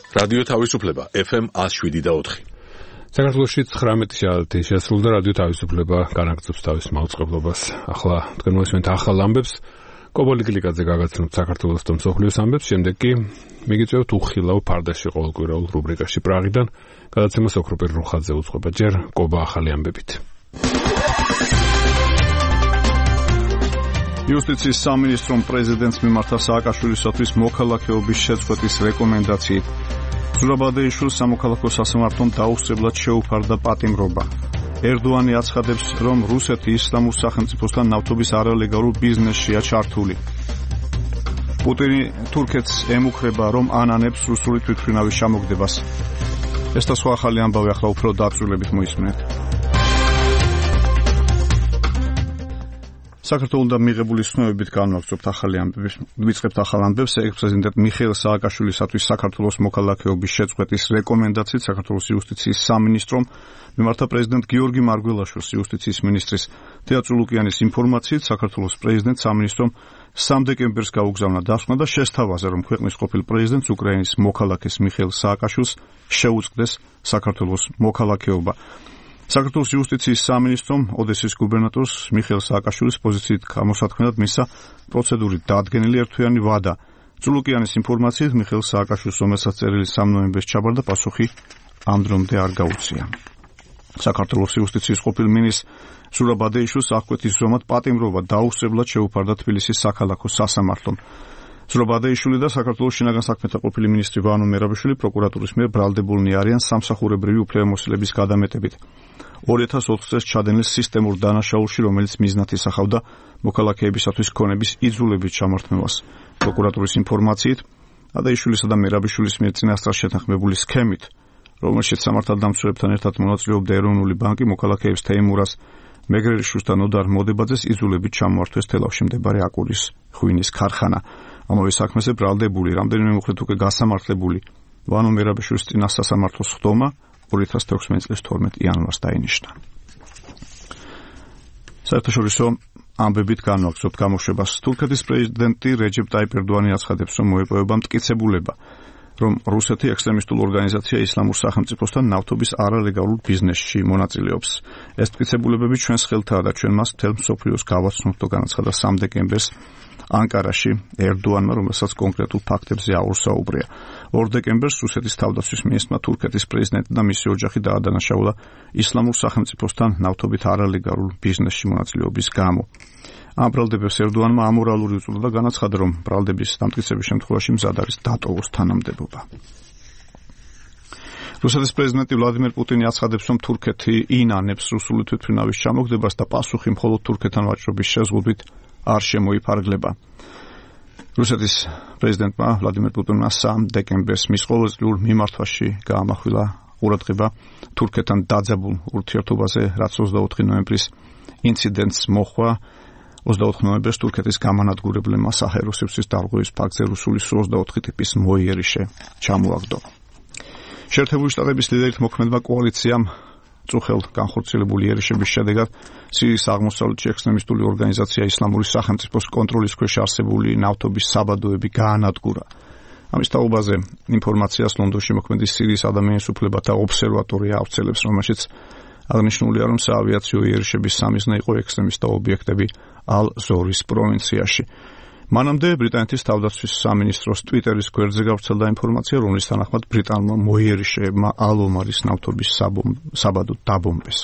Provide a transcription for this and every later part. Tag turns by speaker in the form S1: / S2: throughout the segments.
S1: რადიო თავისუფლება FM 107.4.
S2: საქართველოში 19 შეალთი შესრულდა რადიო თავისუფლება განაგრძობს თავის მაუწყებლობას. ახლა თქვენ მოსმენთ ახალ ამბებს. კობოლი გლიკაძე გაგაცნობთ საქართველოს და მსოფლიოს ამბებს, შემდეგ კი მიგიწევთ უხილავ ფარდაში ყოველკვირეულ რუბრიკაში პრაღიდან. გადაცემას ოქროპერ რუხაძე უძღვება, ჯერ კობა ახალი ამბებით.
S3: იუსტიციის სამინისტრომ პრეზიდენტს მიმართა სააკაშვილისათვის მოქალაქეობის შეწყვეტის რეკომენდაციით. ზურაბადეიშვილს სამოქალაქო სასამართლომ დაუსწრებლად შეუფარდა პატიმრობა. ერდოანი აცხადებს, რომ რუსეთი ისლამურ სახელმწიფოსთან ნავთობის არალეგალურ ბიზნესშია ჩართული. პუტინი თურქეთს ემუქრება, რომ ანანებს რუსული თვითმფრინავის ჩამოგდებას. ეს და სხვა ახალი ამბავი ახლა უფრო დაწვრილებით მოისმენთ. საქართველოს და მიღებული ცნობებით განვაგრძობთ ახალი ამბების. ვიწყებთ ახალ ამბებს. ექს-პრეზიდენტ მიხეილ სააკაშვილისათვის საქართველოს მოქალაქეობის შეწყვეტის რეკომენდაციით საქართველოს იუსტიციის სამინისტრომ მიმართა პრეზიდენტ გიორგი მარგველაშვილს იუსტიციის მინისტრის თეა წულუკიანის ინფორმაციით საქართველოს პრეზიდენტ სამინისტრომ 3 დეკემბერს გაუგზავნა დასკვნა და შესთავაზა, რომ ქვეყნის ყოფილ პრეზიდენტს უკრაინის მოქალაქეს მიხეილ სააკაშვილს შეუწყდეს საქართველოს მოქალაქეობა. საქართველოს იუსტიციის სამინისტრომ ოდესის გუბერნატორს მიხეილ სააკაშვილის პოზიციით გამოსათქმელად მისცა პროცედურით დადგენილი ერთთვიანი ვადა. წულუკიანის ინფორმაციით მიხეილ სააკაშვილს, რომელსაც წერილი 3 ნოემბერს ჩაბარდა, პასუხი ამ დრომდე არ გაუწია. საქართველოს იუსტიციის ყოფილ მინისტრს ზურაბადეიშვილს აღკვეთის ზომად პატიმრობა დაუსწრებლად შეუფარდა თბილისის საქალაქო სასამართლომ. ზურაბადეიშვილი და საქართველოს შინაგან საქმეთა ყოფილი მინისტრი ვანო მერაბიშვილი პროკურატურის მიერ ბრალდებულნი არიან სამსახურებრივი უფლებამოსილების გადამეტებით. 2004 წელს ჩადენილ სისტემურ დანაშაულში, რომელიც მიზნად ისახავდა მოქალაქეებისათვის ქონების იძულებით ჩამართმევას. პროკურატურის ინფორმაციით, ადაიშვილისა და მერაბიშვილის მიერ წინასწარ შეთანხმებული სქემით, რომელშიც სამართალდამცველებთან ერთად მონაწილეობდა ეროვნული ბანკი, მოქალაქეებს თეიმურას მეგრელიშვილს და ნოდარ მოდებაძეს იძულებით ჩამოართვეს თელავში მდებარე აკურის ღვინის ქარხანა. ამავე საქმეზე ბრალდებული, რამდენიმე მოხდეთ უკვე გასამართლებული ვანო მერაბიშვილის წინა სასამართლოს ხდომა 2016 წლის 12 იანვარს დაინიშნა. საერთაშორისო ამბებით განვაგრძობთ გამოშვებას. თურქეთის პრეზიდენტი რეჯეპ ტაიპ ერდოანი აცხადებს, რომ მოეპოვება მტკიცებულება, რომ რუსეთი ექსტრემისტულ ორგანიზაცია ისლამურ სახელმწიფოსთან ნავთობის არალეგალურ ბიზნესში მონაწილეობს. ეს მტკიცებულებები ჩვენს ხელთაა და ჩვენ მას მთელ მსოფლიოს გავაცნობთ, განაცხადა 3 დეკემბერს ანკარაში ერდოანმა, რომელსაც კონკრეტულ ფაქტებზე აურსაუბრია. 2 დეკემბერს რუსეთის თავდაცვის მინისტრმა თურქეთის პრეზიდენტი და მისი ოჯახი დაადანაშაულა ისლამურ სახელმწიფოსთან ნავთობით არალეგალურ ბიზნესში მონაწილეობის გამო. ამ ბრალდებებს ერდოანმა ამორალური უწოდა და განაცხადა, რომ ბრალდების დამტკიცების შემთხვევაში მზად არის დატოვოს თანამდებობა. რუსეთის პრეზიდენტი ვლადიმერ პუტინი აცხადებს, რომ თურქეთი ინანებს რუსული თვითმფრინავის ჩამოგდებას და პასუხი მხოლოდ თურქეთთან ვაჭრობის შეზღუდვით არ შემოიფარგლება. რუსეთის პრეზიდენტმა ვლადიმერ პუტინმა 3 დეკემბერს მის ყოველწლიურ მიმართვაში გაამახვილა ყურადღება თურქეთთან დაძაბულ ურთიერთობაზე, რაც 24 ნოემბრის ინციდენტს მოჰყვა. 24 ნოემბერს თურქეთის გამანადგურებლებმა საჰაერო სივრცის დარღვევის ფაქტზე რუსული Su-24 ტიპის მოიერიშე ჩამოაგდო. შეერთებული შტატების ლიდერით მოქმედმა კოალიციამ წუხელ განხორციელებული იერიშების შედეგად სირიის აღმოსავლეთში ექსტრემისტული ორგანიზაცია ისლამური სახელმწიფოს კონტროლის ქვეშ არსებული ნავთობის საბადოები გაანადგურა. ამის თაობაზე ინფორმაციას ლონდონში მოქმედი სირიის ადამიანის უფლებათა ობსერვატორია ავრცელებს, რომელშიც აღნიშნულია, რომ საავიაციო იერიშების სამიზნე იყო ექსტრემისტთა ობიექტები ალ-ზორის პროვინციაში. მანამდე ბრიტანეთის თავდაცვის სამინისტროს ტვიტერის გვერდზე გავრცელდა ინფორმაცია, რომლის თანახმად ბრიტანულმა მოიერიშეებმა ალ-ომარის ნავთობის საბადო დაბომბეს.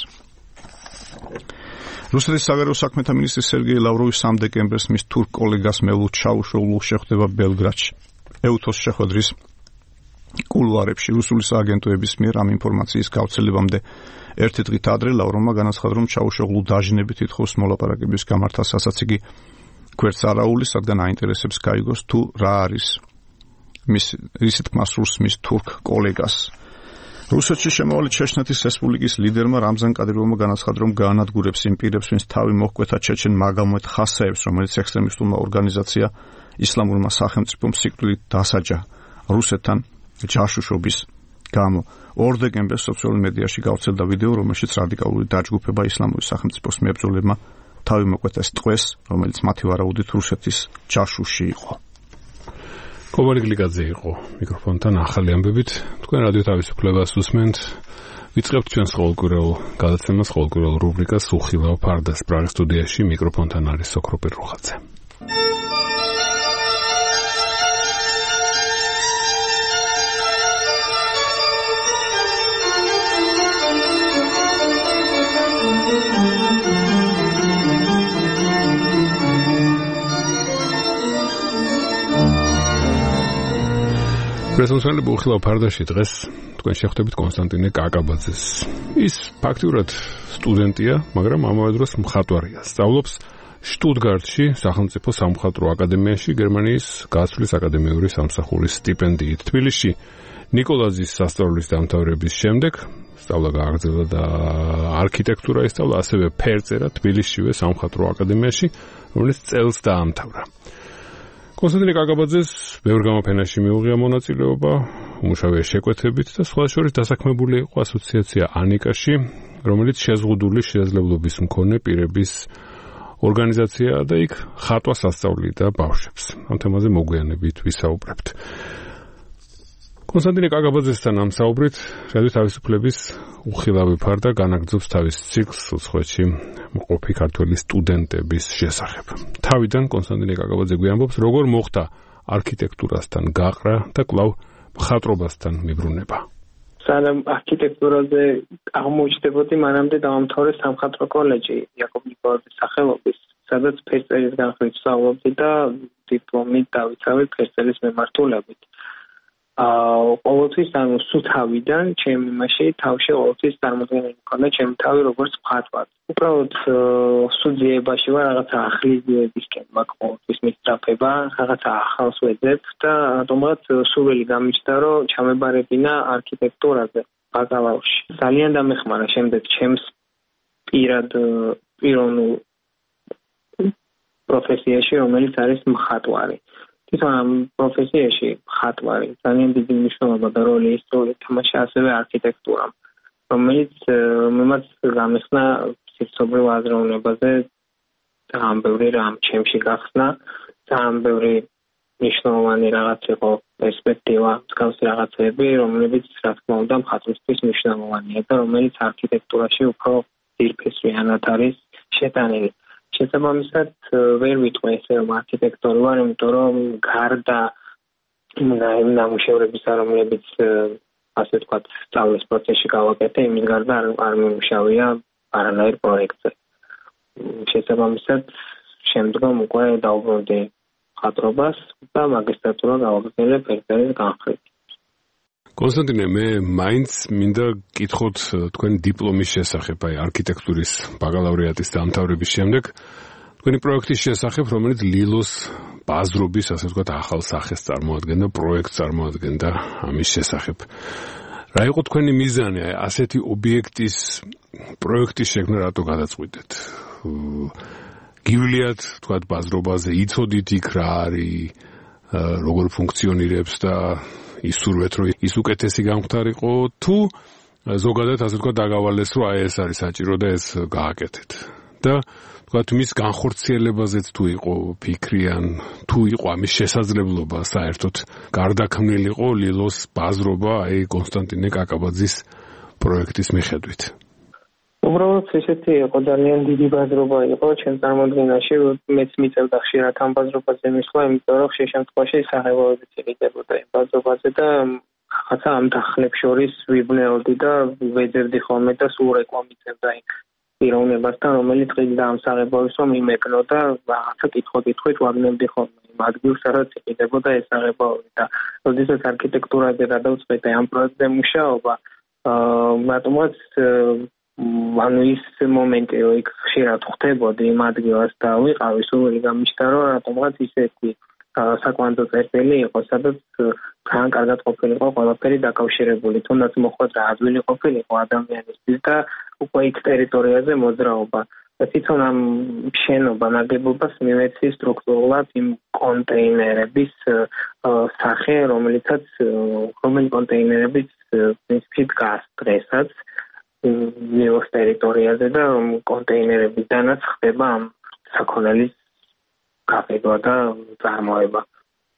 S3: რუსეთის საგარეო საქმეთა მინისტრი სერგეი ლავროვი 3 დეკემბერს მის თურქ კოლეგას მელუთ ჩაუშოულს შეხვდება ბელგრადში. ეუთოს შეხვედრის კულუარებში რუსული სააგენტოების მიერ ამ ინფორმაციის გავრცელებამდე ერთი დღით ადრე ლავროვმა განაცხადა, რომ ჩაუშოულუ დაჟინებით ითხოვს მოლაპარაკების გამართვას, რასაც იგი გვერდს არაულის, რადგან აინტერესებს გაიგოს თუ რა არის ისეთ მასურს მის თურქ კოლეგას. რუსეთში შემავალი ჩეჩნეთის რესპუბლიკის ლიდერმა რამზან კადიროვმა განაცხადა, რომ გაანადგურებს იმ პირებს, ვინც თავი მოჰკვეთა ჩეჩენ მაგომედ ხასაევს, რომელიც ექსტრემისტულმა ორგანიზაცია ისლამურმა სახელმწიფომ სიკვდილით დასაჯა რუსეთთან ჯაშუშობის გამო. 2 დეკემბერს სოციალურ მედიაში გავრცელდა ვიდეო, რომელშიც რადიკალური დაჯგუფება ისლამური სახელმწიფოს მებრძოლებმა თავი მოკვეთეს ტყვეს, რომელიც მათი ვარაუდით რუსეთის ჯაშუში იყო.
S2: კობალი გლიკაძე იყო მიკროფონთან ახალი ამბებით. თქვენ რადიო თავისუფლებას უსმენთ. ვიწყებთ ჩვენს ყოველკვირეულ გადაცემას, ყოველკვირეულ რუბრიკას უხილავ ფარდას. პრაღის სტუდიაში მიკროფონთან არის სოქრო პიროხაძე. პრესონსალები უხილავ ფარდაში დღეს თქვენ შეხვდებით კონსტანტინე კაკაბაძეს. ის ფაქტიურად სტუდენტია, მაგრამ ამავე დროს მხატვარია. სწავლობს შტუტგარტში, სახელმწიფო სამხატვრო აკადემიაში, გერმანიის გასვლის აკადემიური სამსახურის სტიპენდიით. თბილისში ნიკოლაძის სასწავლებლის დამთავრების შემდეგ სწავლა გააგრძელა და არქიტექტურა ისწავლა, ასევე ფერწერა თბილისშივე სამხატვრო აკადემიაში, რომელიც წელს დაამთავრა. კონსტანტინე კაკაბაძეს ბევრ გამოფენაში მიუღია მონაწილეობა, უმუშავია შეკვეთებით და სხვა შორის დასაქმებული იყო ასოციაცია ანიკაში, რომელიც შეზღუდული შესაძლებლობის მქონე პირების ორგანიზაციაა და იქ ხატვას ასწავლიდა ბავშვებს. ამ თემაზე მოგვიანებით ვისაუბრებთ. კონსტანტინე კაკაბაძესთან ამ საუბრით რადიო თავისუფლების უხილავი ფარდა განაგრძობს თავის ციკლს უცხოეთში მყოფი ქართველი სტუდენტების შესახებ. თავიდან კონსტანტინე კაკაბაძე გვიამბობს, როგორ მოხდა არქიტექტურასთან გაყრა და კვლავ მხატვრობასთან მიბრუნება.
S4: სანამ არქიტექტურაზე აღმოჩნდებოდი, მანამდე დავამთავრე სამხატვრო კოლეჯი იაკობ ნიკოლაძის სახელობის, სადაც ფერწერის განხრით სწავლობდი და დიპლომით დავიცავე ფერწერის მიმართულებით. ყოველთვის ანუ სუთავიდან ჩემი იმაში თავში ყოველთვის წარმოდგენილი მქონდა ჩემი თავი როგორც მხატვარ. უბრალოდ სუძიებაში ვარ, რაღაცა ახალი იდეებისკენ მაქვს ყოველთვის მისწრაფება, რაღაცა ახალს ვეძებ და რატომღაც სურვილი გამიჩნდა, რომ ჩამებარებინა არქიტექტურაზე ბაკალავრში. ძალიან დამეხმარა შემდეგ ჩემს პიროვნულ პროფესიაში, რომელიც არის მხატვარი. თვითონ ამ პროფესიაში მხატვარი ძალიან დიდი მნიშვნელობა და როლი ითამაშა ასევე არქიტექტურამ, რომელიც მიმაც გამიხსნა სიცოცხლე აზროვნებაზე ძალიან ბევრი რამ ჩემში გახსნა, ძალიან ბევრი მნიშვნელოვანი რაღაც იყო პერსპექტივა, მსგავსი რაღაცები, რომლებიც რა თქმა უნდა მხატვრისთვის მნიშვნელოვანია და რომელიც არქიტექტურაში უფრო ძირფესვიანად არის შეტანილი. შესაბამისად ვერ ვიტყვი ესე რომ არქიტექტორი ვარ, იმიტომ რომ გარდა იმ ნამუშევრებისა, რომლებიც ასე ვთქვათ სწავლის პროცესში გავაკეთე, იმის გარდა არ მიმუშავია არანაირ პროექტზე. შესაბამისად შემდგომ უკვე დავუბრუნდი მხატვრობას და მაგისტრატურა გავაგრძელე ფერწერის განხრით.
S2: კონსტანტინე, მე მაინც მინდა გკითხოთ თქვენ დიპლომის შესახებ, აი არქიტექტურის ბაკალავრიატის დამთავრების შემდეგ, თქვენი პროექტის შესახებ, რომელიც ლილოს ბაზრობის, ასე ვთქვათ, ახალ სახეს წარმოადგენდა, პროექტს წარმოადგენდა ამის შესახებ. რა იყო თქვენი მიზანი, აი ასეთი ობიექტის პროექტის შექმნა რატო გადაწყვიტეთ? გივლიათ, ვთქვათ, ბაზრობაზე, იცოდით იქ რა არის, როგორ ფუნქციონირებს და ისურვეთ, რომ ის უკეთესი გამختارიყო, თუ ზოგადად ასე ვთქვათ დაგავალეს, რომ აი ეს არის საჭირო და ეს გააკეთეთ. და ვთქვათ მის განხორციელებაზეც თუ იყო ფიქრი ან თუ იყო ამის შესაძლებლობა საერთოდ გარდაქმნილიყო ლილოს ბაზრობა აი კონსტანტინე კაკაბაძის პროექტის მიხედვით.
S4: უბრალოდ ესეთი იყო ძალიან დიდი ბაზრობა იყო ჩემ წარმოდგენაში, მეც მიწევდა ხშირად ამ ბაზრობაზე მისვლა, იმიტომ რომ ხშირ შემთხვევაში საღებავებით იყიდებოდა იმ ბაზრობაზე და რაღაცა ამ დახლებს შორის ვიბნეოდი და ვეძებდი ხოლმე და სულ რეკვა მიწევდა იქ პიროვნებასთან, რომელიც ყიდდა ამ საღებავებს რომ იმეკნო და რაღაცა კითხვით ვაგნებდი ხოლმე იმ ადგილს, სადაც იყიდებოდა ეს საღებავები და როდესაც არქიტექტურაზე გადავწყვეტე ამ პროექტზე მუშაობა, რატომღაც ანუ ის მომენტი, რომ იქ ხშირად ხვდებოდი იმ ადგილას და ვიყავი სურვილი გამიჩნდა, რომ რატომღაც ისეთი საკვანძო წერტილი იყო, სადაც ძალიან კარგად ყოფილიყო ყველაფერი დაკავშირებული, თუნდაც მოხვედრა ადვილი ყოფილიყო ადამიანისთვის და უკვე იქ ტერიტორიაზე მოძრაობა. და თვითონ ამ შენობა ნაგებობას მივეცი სტრუქტურულად იმ კონტეინერების სახე, რომელი კონტეინერებიც პრინციპი დგას დღესაც ლილოს ტერიტორიაზე და რომ კონტეინერებიდანაც ხდება ამ საქონელის გაყიდვა და წარმოება.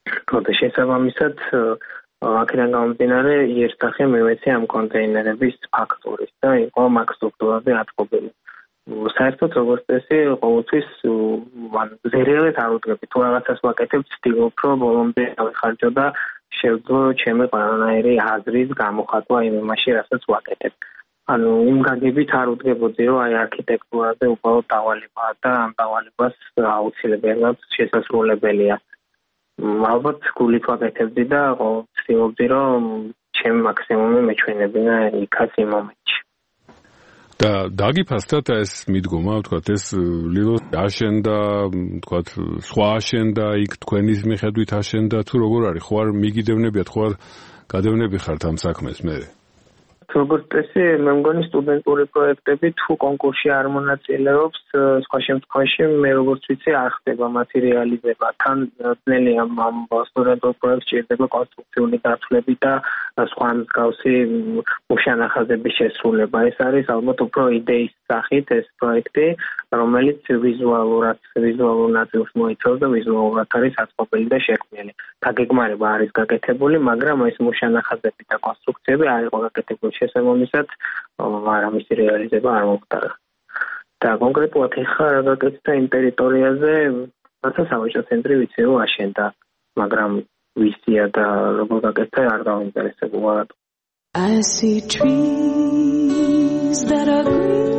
S4: თორე შესაბამისად აქედან გამომდინარე იერსახე მივეცე ამ კონტეინერების ფაქტურის და იყო მაგ სტრუქტურაზე ატყობილი. საერთოდ როგორც წესი ყოველთვის ზერელეთ არ უდგები თუ რაღაცას ვაკეთებ ვცდილობ რომ ბოლომდე ავიხარჯო და შევძლო ჩემი ყველანაირი აზრის გამოხატვა იმ იმაში რასაც ვაკეთებ. ანუ იმ გაგებით არ უდგებოდი რომ აი არქიტექტურაზე უბრალოდ დავალებაა და ამ დავალებას აუცილებლად შესასრულებელია. ალბათ გულით ვაკეთებდი და ვცდილობდი რომ ჩემი მაქსიმუმი მეჩვენებინა იქაც იმ მომენტში.
S2: და დაგიფასდათ ეს მიდგომა, ვთქვათ, ეს ლილოს აშენდა, ვთქვათ, სხვა აშენდა, იქ თქვენის მიხედვით აშენდა, თუ როგორ არის, ხო არ მიგიდევნებიათ, ხო არ გადევნები ხართ ამ საქმეს მე?
S4: როგორც წესი, მე მგონი სტუდენტური პროექტები თუ კონკურსში არ მონაწილეობს, სხვა შემთხვევაში მე როგორც ვიცი, არ ხდება მათი რეალიზება. თან ძნელია ამ სტუდენტურ პროექტს ჭირდება კონსტრუქციული დათვლები და სხვა მსგავსი მუშანახაზების შესრულება. ეს არის ალბათ უფრო იდეის სახით ეს პროექტი, რომელიც ვიზუალურ ნაწილს მოიცავს და ვიზუალურად არის აწყობილი და შექმნილი. დაგეგმარება არის გაკეთებული, მაგრამ ეს მუშანახაზები და კონსტრუქციები არ იყო გაკეთებული. შესაბამისად, მისი რეალიზება არ მოხდა. და კონკრეტულად ეხლა რა გაკეთდა იმ ტერიტორიაზე, რასაც საბჭოთა ცენტრი ვიცი რომ აშენდა, მაგრამ ვისია და როგორ გაკეთდა არ დავინტერესებულა.
S5: I see trees that are green,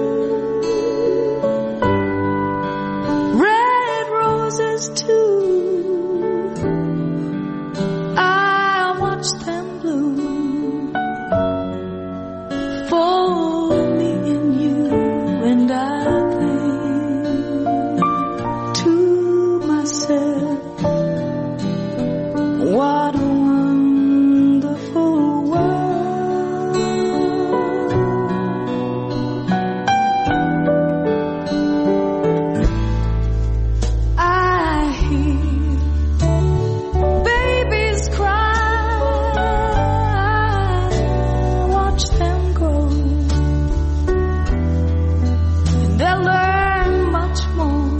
S5: red roses too. I watch them bloom for me and you, and I think to myself, what a wonderful world. I hear babies cry, watch them grow, and they'll learn much more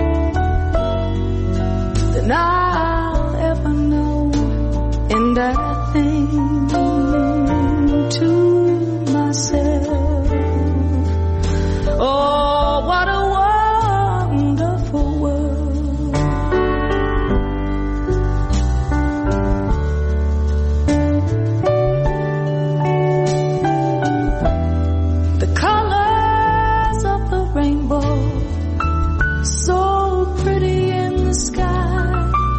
S5: than I'll ever know. And I think to myself, oh, what a wonderful world. The colors of the rainbow, so pretty in the sky,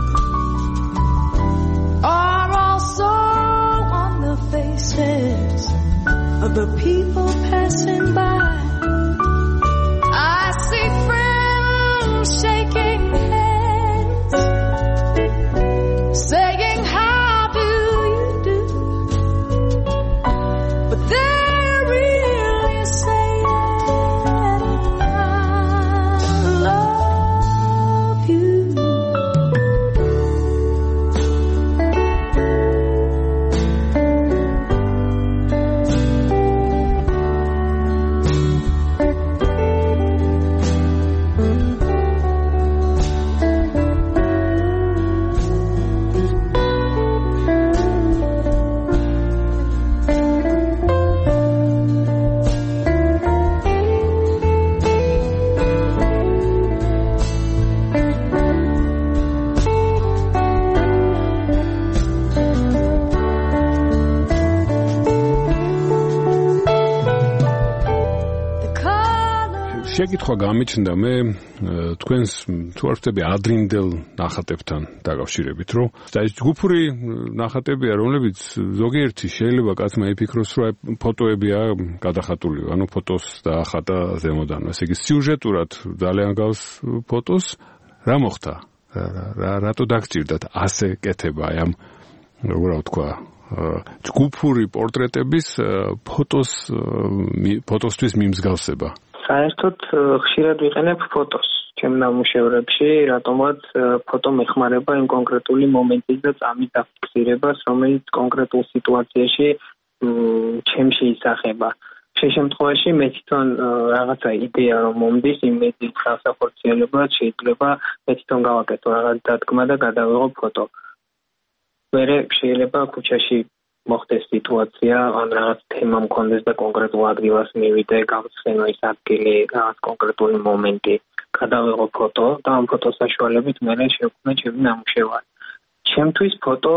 S5: are also on the faces of the people passing by. I see friends shaking hands, saying, how do you do? But they're really saying, I love you.
S2: შეკითხვა გამიჩნდა მე თქვენს თუ არ ვთქვი ადრინდელ ნახატებთან დაკავშირებით, რომ ეს ჯგუფური ნახატებია, რომლებიც ზოგიერთი შეიძლება კაცმა იფიქროს, რომ ფოტოებია გადახატული, ანუ ფოტოს დაახატა ზემოდან. ესე იგი სიუჟეტურად ძალიან გავს ფოტოს. რა მოხდა? რატო დაგჭირდათ ასე კეთება აი ამ როგორ ვთქვა ჯგუფური პორტრეტების ფოტოსთვის მიმსგავსება?
S4: საერთოდ ხშირად ვიყენებ ფოტოს ჩემ ნამუშევრებში, რატომაც ფოტო მეხმარება იმ კონკრეტული მომენტის და წამის დაფიქსირებას, რომელიც კონკრეტულ სიტუაციაში ჩემში ისახება. შე შემთხვევაში მე თვითონ რაღაცა იდეა რომ მომდის იმ მედიის განსახორციელებლად შეიძლება მე თვითონ გავაკეთო რაღაც დადგმა და გადავიღო ფოტო. მერე შეიძლება ქუჩაში მოხდეს სიტუაცია, ან რაღაც თემა მქონდეს და კონკრეტულ ადგილას მივიდე, გავცხენო ის ადგილი, რაღაც კონკრეტული მომენტი, გადავიღო ფოტო და ამ ფოტოს საშუალებით მერე შევქმნე ჩემი ნამუშევარი. ჩემთვის ფოტო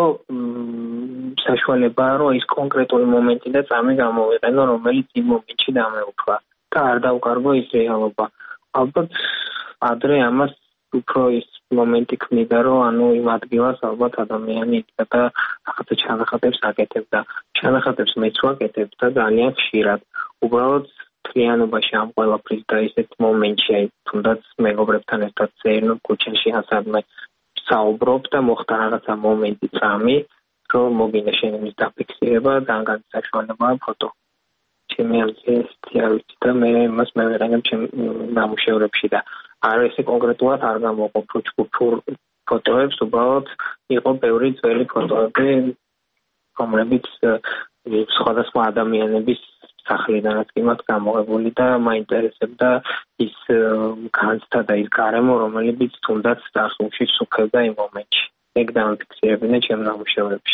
S4: საშუალებაა, რომ ის კონკრეტული მომენტი და წამი გამოვიყენო, რომელიც იმ მომენტში დამეუფლა და არ დავკარგო ის რეალობა. ალბათ ადრე ამას უფრო ის მომენტი ქმნიდა, რომ იმ ადგილას ალბათ ადამიანი იდგა და რაღაცა ჩანახატებს აკეთებდა. ჩანახატებს მეც ვაკეთებ და ძალიან ხშირად. უბრალოდ თლიანობაში ამ ყველაფრის და ისეთ მომენტში, თუნდაც მეგობრებთან ერთად წერნო ქუჩაში ასადმე საუბრობ და მოხდა რაღაცა მომენტი წამი, რომ მოგინდა შენების დაფიქსირება და ძალიან საშუალებაა ფოტო. ჩემი ამცირეთი არ ვიცი და მე მას მევიყენებ ჩემ ნამუშევრებში და არ ესე კონკრეტულად არ გამოვყოფ ჯგუფურ ფოტოებს, უბრალოდ იყო ბევრი ძველი ფოტოები, რომლებიც სხვადასხვა ადამიანების სახლიდანაც კი მათ გამოღებული და მაინტერესებდა ის განცდა და ის გარემო, რომელიც თუნდაც წარსულში სუფევდა იმ მომენტში. ეგ დამიფიქსირებინა ჩემ ნამუშევრებში.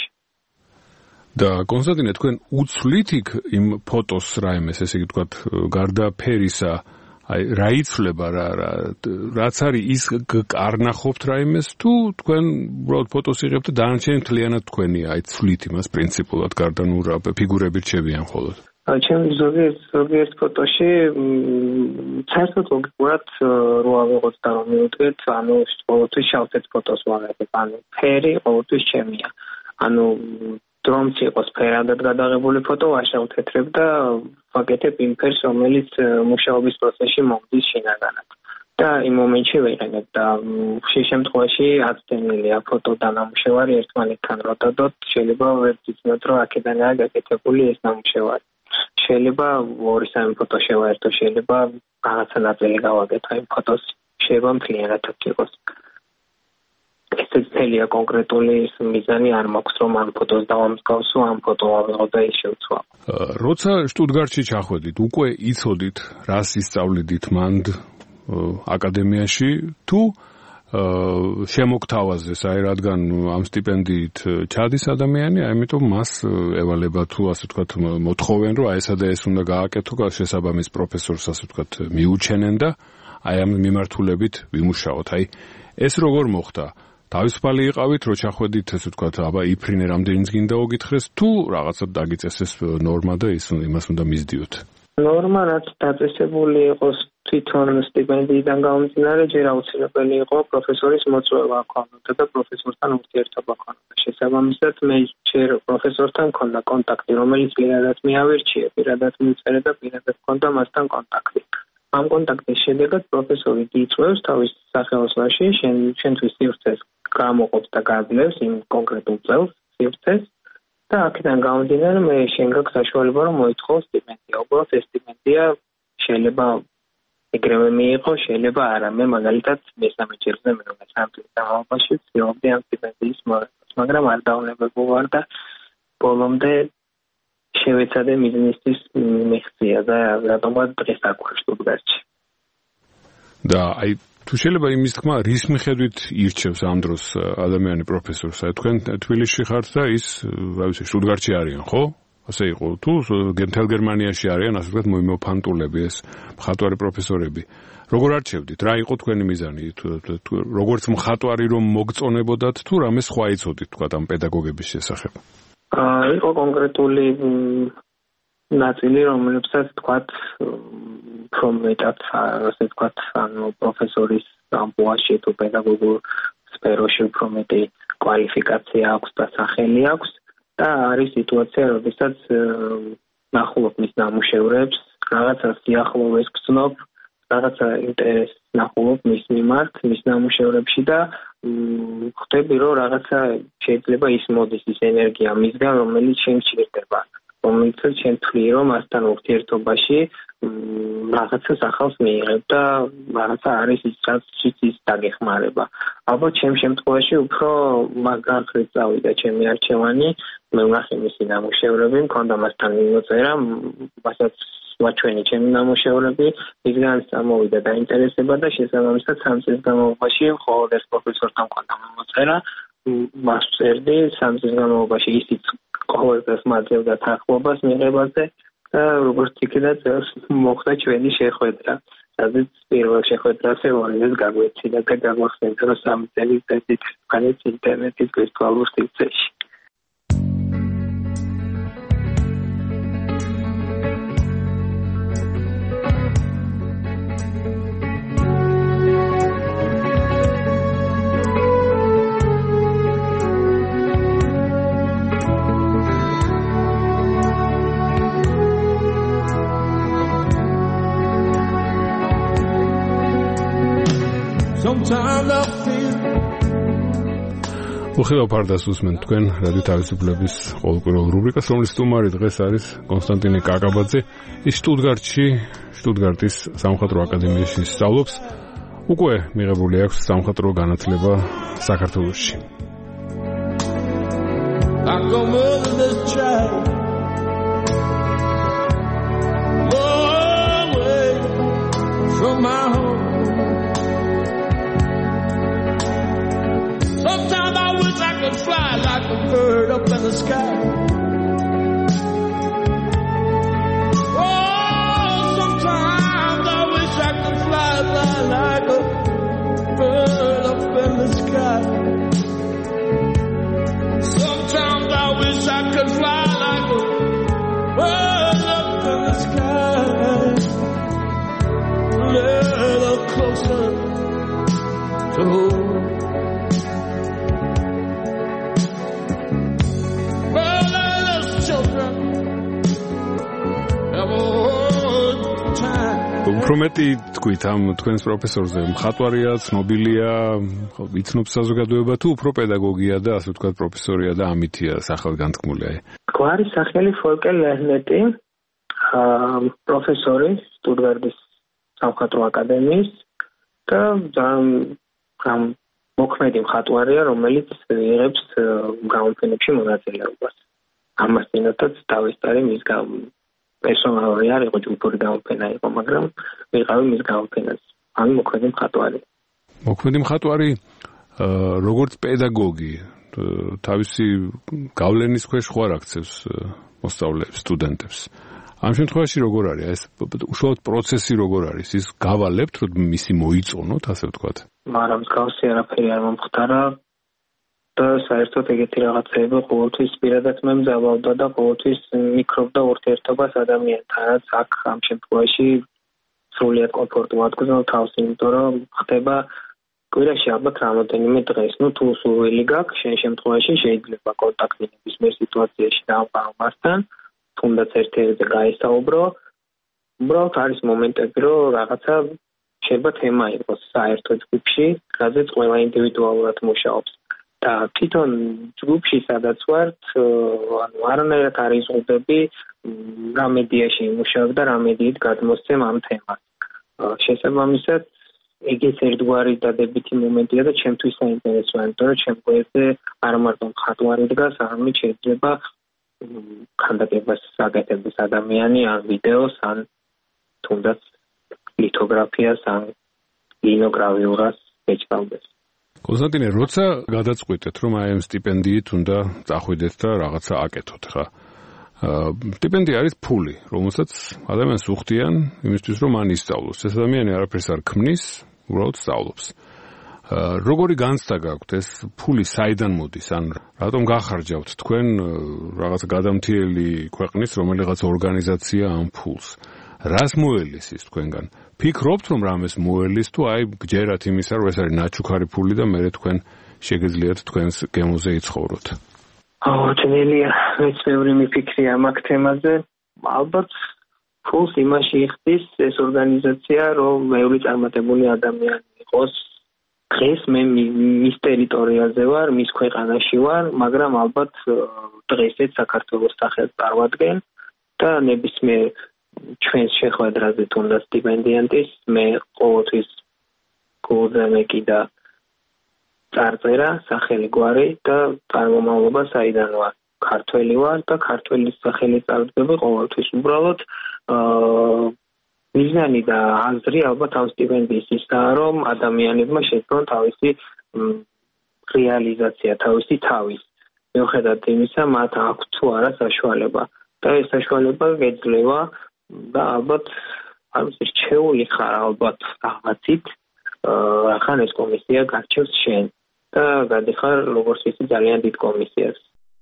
S2: და კონსტანტინე, თქვენ უცვლით იქ იმ ფოტოს რაიმეს, ესე იგი თქვათ, გარდა ფერისა, რა იცვლება, რაც არის ის კარნახობთ რაიმეს, თუ თქვენ უბრალოდ ფოტოს იღებთ და დანარჩენი მთლიანად თქვენია, ცვლით იმას პრინციპულად, გარდა ფიგურები რჩებიან მხოლოდ.
S4: ჩემი ზოგიერთ ფოტოში საერთოდ ლოგიკურად რო ავიღოთ და რომ მივუდგეთ, ყოველთვის შავ-თეთრ ფოტოს ვაღებებ, ფერი ყოველთვის ჩემია. რომც იყოს ფერადად გადაღებული ფოტო, ვაშავ-თეთრებ და ვაკეთებ იმ ფერს, რომელიც მუშაობის პროცესში მომდის შინაგანად. და იმ მომენტში ვიყენებ და ხშირ შემთხვევაში აცდენილია ფოტო და ნამუშევარი ერთმანეთთან რო დადოთ, შეიძლება ვერ გიცნოთ, რომ აქედანაა გაკეთებული ეს ნამუშევარი. შეიძლება 2-3 ფოტო შევაერთო, შეიძლება რაღაცა ნაწილი გავაკეთო იმ ფოტოს, შეიძლება მთლიანადაც იყოს. ეს целია კონკრეტული მიზანი არ მაქვს, რომ ამ ფოტოს დავამსგავსო, ამ ფოტო ავიღო და ის შევცვალო.
S2: როცა შტუტგარტში ჩახვედით, უკვე იცოდით, რას ისწავლიდით მანდ აკადემიაში, თუ შემოგთავაზეს, რადგან ამ სტიპენდიით ჩადის ადამიანი, ამიტომ მას ევალება თუ ასე ვთქვათ, მოთხოვენ, რომ ესა და ეს უნდა გააკეთო, შესაბამის პროფესორს ასე ვთქვათ, მიუჩენენ და ამ მიმართულებით ვიმუშაოთ. ეს როგორ მოხდა? თავისუფალი იყავით, რო ჩახვედით, ასე ვთქვათ, იფრინე რამდენიც გინდა ოგითხრეს, თუ რაღაცა დაგიწესეს ნორმა და იმას უნდა მისდიოთ.
S4: ნორმა რაც დაწესებული იყოს თვითონ სტიპენდიიდან გამომდინარე, ჯერ აუცილებელი იყო პროფესორის მოწვევა ქონოდა და პროფესორთან ურთიერთობა ქონოდა. შესაბამისად, მე ჯერ პროფესორთან მქონდა კონტაქტი, რომელიც პირადად მიავირჩია, პირადად მიწერე და პირადად მქონდა მასთან კონტაქტი. ამ კონტაქტის შედეგად პროფესორი იწვევს თავის სახელოსნოში შენთვის სივრცეს გამოყოფს და გაძლევს იმ კონკრეტულ წელს სივრცეს და აქედან გამომდინარე მე შენ გაქვს საშუალება რომ მოითხოვ სტიპენდია. უბრალოდ ეს სტიპენდია შეიძლება ეგრევე მიიღო, შეიძლება არა. მე მაგალითად მესამე ჯერზე მე რომ სამწლის განმავლობაში ვცდილობდი ამ სტიპენდიის მიღებას, მაგრამ არ დაუნებებულ ვარ და ბოლომდე შევეცადე მიზნისთვის მიღწია და რატომაც დღეს აქ ვარ შტუტგარტში.
S2: და თუ შეიძლება იმის თქმა, რის მიხედვით ირჩევს ამ დროს ადამიანი პროფესორს? თქვენ თბილისში ხართ და ის, რა ვიცი, შტუტგარტში არიან, ხო? ასე იყო. თუ მთელ გერმანიაში არიან, ასე ვთქვათ, მომფანტულები ეს მხატვარი პროფესორები. როგორ არჩევდით? რა იყო თქვენი მიზანი? როგორც მხატვარი რომ მოგწონებოდათ, თუ რამე სხვა იცოდით, თქვათ, ამ პედაგოგების შესახებ?
S4: იყო კონკრეტული ნაწილი, რომელსაც თქვათ, რომ მეტად, ასე თქვათ, პროფესორის ამბუაში თუ პედაგოგურ სფეროში უფრო მეტი კვალიფიკაცია აქვს და სახელი აქვს და არის სიტუაცია, როდესაც ნახულობ მის ნამუშევრებს, რაღაცა სიახლოვეს გრძნობ, რაღაცა ინტერესს ნახულობ მის მიმართ, მის ნამუშევრებში და ხვდები, რომ რაღაცა შეიძლება ის მოდის, ის ენერგია მისგან, რომელიც შენ გჭირდება, რომელიც შენ თვლი, რომ მასთან ურთიერთობაში რაღაცას ახალს მიიღებ და რაღაცა არის ის, რაც ის დაგეხმარება. ალბათ ჩემ შემთხვევაში უფრო მაგალითად წავიდა ჩემი არჩევანი, მე ვნახე მისი ნამუშევრები, მქონდა მასთან მიმოწერა, მასაც ვაჩვენი ჩემი ნამუშევრები, მისგან წამოვიდა დაინტერესება და შესაბამისად 3 წლის განმავლობაში მხოლოდ ეს პროფესორთან მქონდა მიმოწერა, მას წერდი სამწლის განმავლობაში ისიც ყოველ დღეს მაძლევდა თანხმობას მიღებაზე და როგორც იქნებ მოხდა ჩვენი შეხვედრა. სადაც პირველ შეხვედრაზე ორივეს გაგვეციდა და გაგვახსენდა რომ 3 წელი წესით ხანით ინტერნეტის ვირტუალურ სივრცეში.
S2: უხილავ ფარდას უსმენთ თქვენ რადიო თავისუფლების ყოველკვირეულ რუბრიკას, რომლის სტუმარი დღეს არის კონსტანტინე კაკაბაძე. ის შტუტგარტის სამხატვრო აკადემიაში სწავლობს. უკვე მიღებული აქვს სამხატვრო განათლება საქართველოში.
S6: Fly like a bird up in the sky. Oh, sometimes I wish I could fly like a bird up in the sky. Sometimes I wish I could fly like a bird up in the sky. A little closer to home.
S2: უფრო მეტი თქვით ამ თქვენს პროფესორზე, მხატვარია, ცნობილია, იცნობს საზოგადოება თუ უფრო პედაგოგია და ასე ვთქვათ პროფესორია და ამითია სახელგანთქმული?
S4: გვარი სახელი ფოლკე ლერნეტი, პროფესორი შტუტგარტის სამხატვრო აკადემიის და მოქმედი მხატვარია, რომელიც იღებს გამოფენებში მონაწილეობას. ამას წინათაც დავესწარი მის პერსონალური არ იყო, ჯგუფური გამოფენა იყო, მაგრამ ვიყავი მის გამოფენას. ანუ მოქმედი მხატვარი.
S2: მოქმედი მხატვარი როგორც პედაგოგი თავისი გავლენის ქვეშ ხوار აქცევს მოსწავლეებს, სტუდენტებს. ამ შემთხვევაში როგორ არის ეს უშუალოდ პროცესი როგორ არის? ის გავალებთ რომ მისი მოიწონოთ, ასე ვთქვათ?
S4: მაგრამ მსგავსი არაფერი არ მომხდარა და საერთოდ ეგეთი რაღაცები ყოველთვის პირადად მე მძაბავდა და ყოველთვის მიკრობდა ურთიერთობას ადამიანთანაც. აქ ამ შემთხვევაში სრულიად კომფორტულად გრძნო თავს, იმიტომ რომ ხდება კვირაში ალბათ რამოდენიმე დღეს. თუ სურვილი გაქვს, შენ შემთხვევაში შეიძლება კონტაქტი ნებისმიერ სიტუაციაში დავყავ მასთან, თუნდაც ერთ-ერთზე გაესაუბრო. უბრალოდ არის მომენტები, რომ რაღაცა შეიძლება თემა იყოს საერთო ჯგუფში, რაზეც ყველა ინდივიდუალურად მუშაობს. და თვითონ ჯგუფში სადაც ვართ, ანუ არანაირად არ იზღუდები რა მედიაში იმუშავებ და რა მედიით გადმოსცემ ამ თემას. შესაბამისად, ეგეც ერთგვარი დადებითი მომენტია და ჩემთვის საინტერესოა, იმიტომ რომ ჩემ გვერდზე არა მარტო მხატვარი დგას, არამედ შეიძლება ქანდაკებას აკეთებს ადამიანი, ან ვიდეოს, ან თუნდაც ლითოგრაფიას, ან ლინოგრავიურას ეჭვავდეს.
S2: კონსტანტინე, როცა გადაწყვიტეთ, რომ აი ამ სტიპენდიით უნდა წახვიდეთ და რაღაცა აკეთოთ, ხა? სტიპენდია არის ფული, რომელსაც ადამიანს უხდიან იმისთვის, რომ მან ისწავლოს. ეს ადამიანი არაფერს არ ქმნის, უბრალოდ სწავლობს. როგორი განცდა გაქვთ ეს ფული საიდან მოდის? ან რატომ გახარჯავთ თქვენ რაღაც გადამთიელი ქვეყნის რომელიღაც ორგანიზაცია ამ ფულს? რას მოელის ის თქვენგან? ფიქრობთ რომ რამეს მოელის თუ აი გჯერათ იმისა რომ ეს არის ნაჩუქარი ფული და მე თქვენ შეგეძლიათ თქვენს გემოზე იცხოვროთ?
S4: ძნელია, მეც ბევრი მიფიქრია მაგ თემაზე. ალბათ ფულს იმაში იხდის ეს ორგანიზაცია, რომ ბევრი წარმატებული ადამიანი იყოს. დღეს მე მის ტერიტორიაზე ვარ, მის ქვეყანაში ვარ, მაგრამ ალბათ დღესაც საქართველოს სახელს წარვადგენ და ნებისმიერ ჩვენს შეხვედრაზე თუნდაც სტიპენდიანტის მე ყოველთვის გულზე მეკიდა წარწერა, სახელი გვარი და წარმომავლობა საიდან ვარ. ქართველი ვარ და ქართველის სახელი წარდგები ყოველთვის. უბრალოდ მიზანი და აზრი ალბათ ამ სტიპენდიის ისაა, რომ ადამიანებმა შეძლონ თავისი რეალიზაცია თავისი თავის. მიუხედავად იმისა, მათ აქვს თუ არა საშუალება და ეს საშუალება გეძლევა და ალბათ რჩეული ხარ ალბათ რაღაცით ახან ეს კომისია გარჩევს შენ და გადიხარ როგორც ისე ძალიან დიდ კომისიას.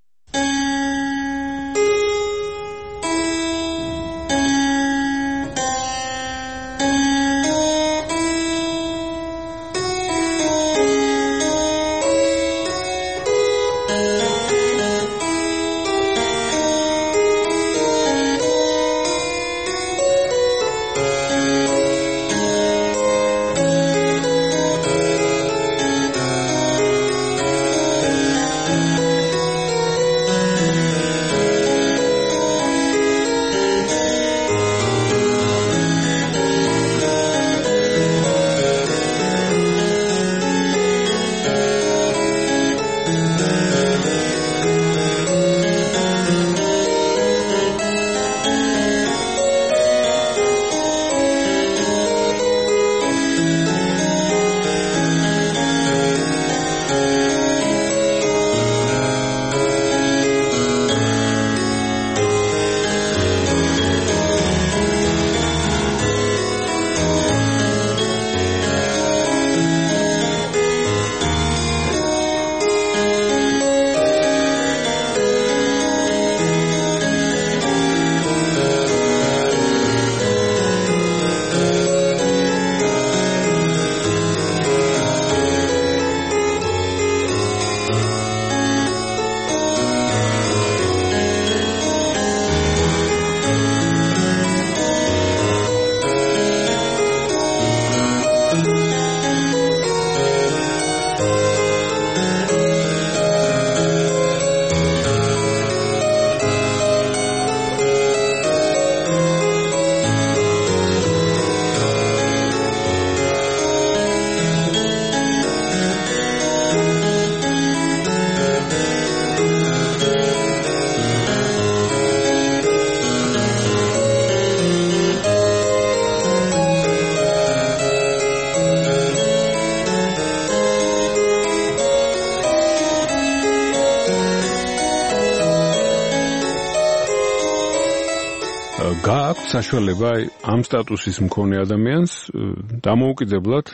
S2: გააქვს საშუალება ამ სტატუსის მქონე ადამიანს დამოუკიდებლად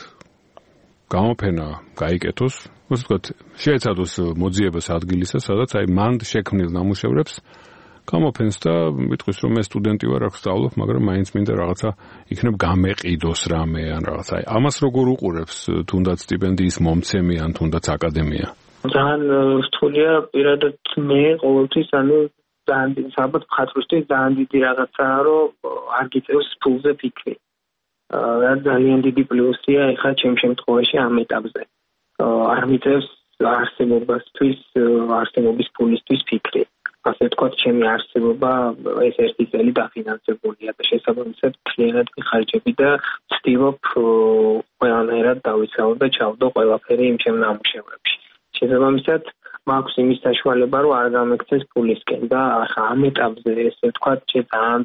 S2: გამოფენა გაიკეთოს, ასე ვთქვათ, შეეცადოს მოძიებას ადგილისა, სადაც მან შექმნილ ნამუშევრებს გამოფენს და მიტყვის რომ ეს სტუდენტი ვარ, აქ ვსწავლობ, მაგრამ მაინც მინდა რაღაცა იქნებ გამეყიდოს რამე ან რაღაცა. ამას როგორ უყურებს თუნდაც სტიპენდიის მომცემი ან თუნდაც აკადემია?
S4: ძალიან რთულია პირადად მე ყოველთვის ალბათ მხატვრისთვის ძალიან დიდი რაღაცაა, რომ არ გიწევს ფულზე ფიქრი. ძალიან დიდი პლუსია ეხლა ჩემ შემთხვევაში ამ ეტაპზე. არ მიწევს არსებობის ფულისთვის ფიქრი. ასე ვთქვათ, ჩემი არსებობა ეს ერთი წელი დაფინანსებულია და შესაბამისად მთლიანად მიხარჯები და ვცდილობ ყველანაირად დავიცავო და ჩავდო ყველაფერი იმ ჩემ ნამუშევრებში. შესაბამისად მაქვს იმის საშუალება, რომ არ გამექცეს ფულისკენ და ახლა ამ ეტაპზე ესე ვთქვათ, ძალიან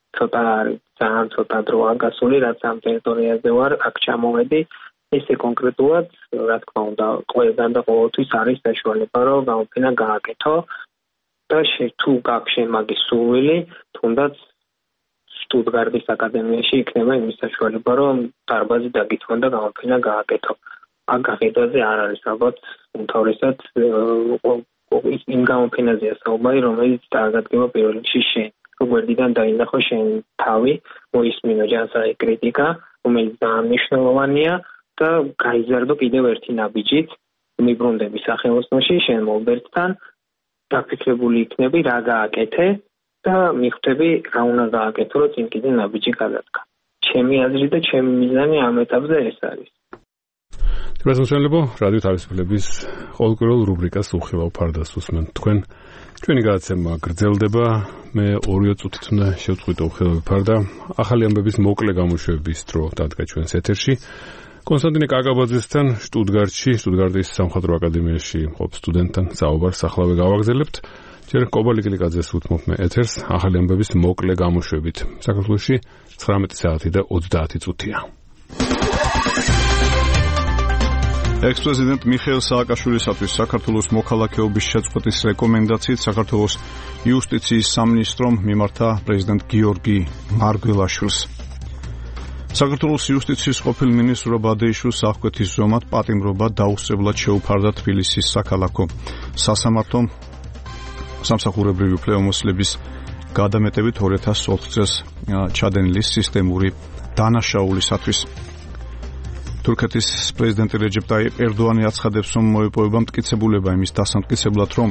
S4: ცოტა დროა გასული, რაც ამ ტერიტორიაზე ვარ, აქ ჩამოვედი. ესე კონკრეტულად, რა თქმა უნდა, ყველგან და ყოველთვის არის საშუალება, რომ გამოფენა გააკეთო და თუ გაქვს შენ მაგის სურვილი, თუნდაც შტუტგარტის აკადემიაში იქნება იმის საშუალება, რომ დარბაზი დაგითმან და გამოფენა გააკეთო. აქ გაყიდვაზე არ არის ალბათ უმთავრესად იმ გამოფენაზეა საუბარი, რომელიც დააგადგება პირველ რიგში შენ. გვერდიდან დაინახო შენ თავი, მოისმინო ჯანსაღი კრიტიკა, რომელიც ძალიან მნიშვნელოვანია და გაიზარდო კიდევ ერთი ნაბიჯით, მიბრუნდები სახელოსნოში, შენ მოლბერტთან, დაფიქრებული იქნები, რა გააკეთე და მიხვდები, რა უნდა გააკეთო, რომ წინ კიდე ნაბიჯი გადადგა. ჩემი აზრი და ჩემი მიზანი ამ ეტაპზე ეს არის.
S2: თვალსაჩინო რადიო თავისუფლების ყოველკვირეულ რუბრიკას უხილავ ფარდას უსმენთ თქვენ. ჩვენი გადაცემა გრძელდება. მე 2 წუთით უნდა შევწყვიტო უხილავი ფარდა. ახალი ამბების მოკლე გამოშვების დრო დადგა ჩვენს ეთერში. კონსტანტინე კაკაბაძესთან შტუტგარტის სამხატვრო აკადემიაში მყოფ სტუდენტთან საუბარსახლავე გავაგრძელებთ. ჯერ კობალი გლიკაძეს უთმობ მე ეთერს ახალი ამბების მოკლე გამოშვებით. საქართველოში 19 საათი და 30 წუთია.
S3: ექს-პრეზიდენტ მიხეილ სააკაშვილისათვის საქართველოს მოქალაქეობის შეწყვეტის რეკომენდაციით საქართველოს იუსტიციის სამინისტრომ მიმართა პრეზიდენტ გიორგი მარგველაშვილს. საქართველოს იუსტიციის ყოფილ მინისტრ ბადეიშვილს აღკვეთის ზომად პატიმრობა დაუსწრებლად შეუფარდა თბილისის საქალაქო სასამართლომ სამსახურებრივი უფლებამოსილების გადამეტებით 2004 წელს ჩადენილი სისტემური დანაშაულისათვის. თურქეთის პრეზიდენტი რეჯეპ ტაიპ ერდოანი აცხადებს, რომ მოიპოვება მტკიცებულება იმის დასამტკიცებლად, რომ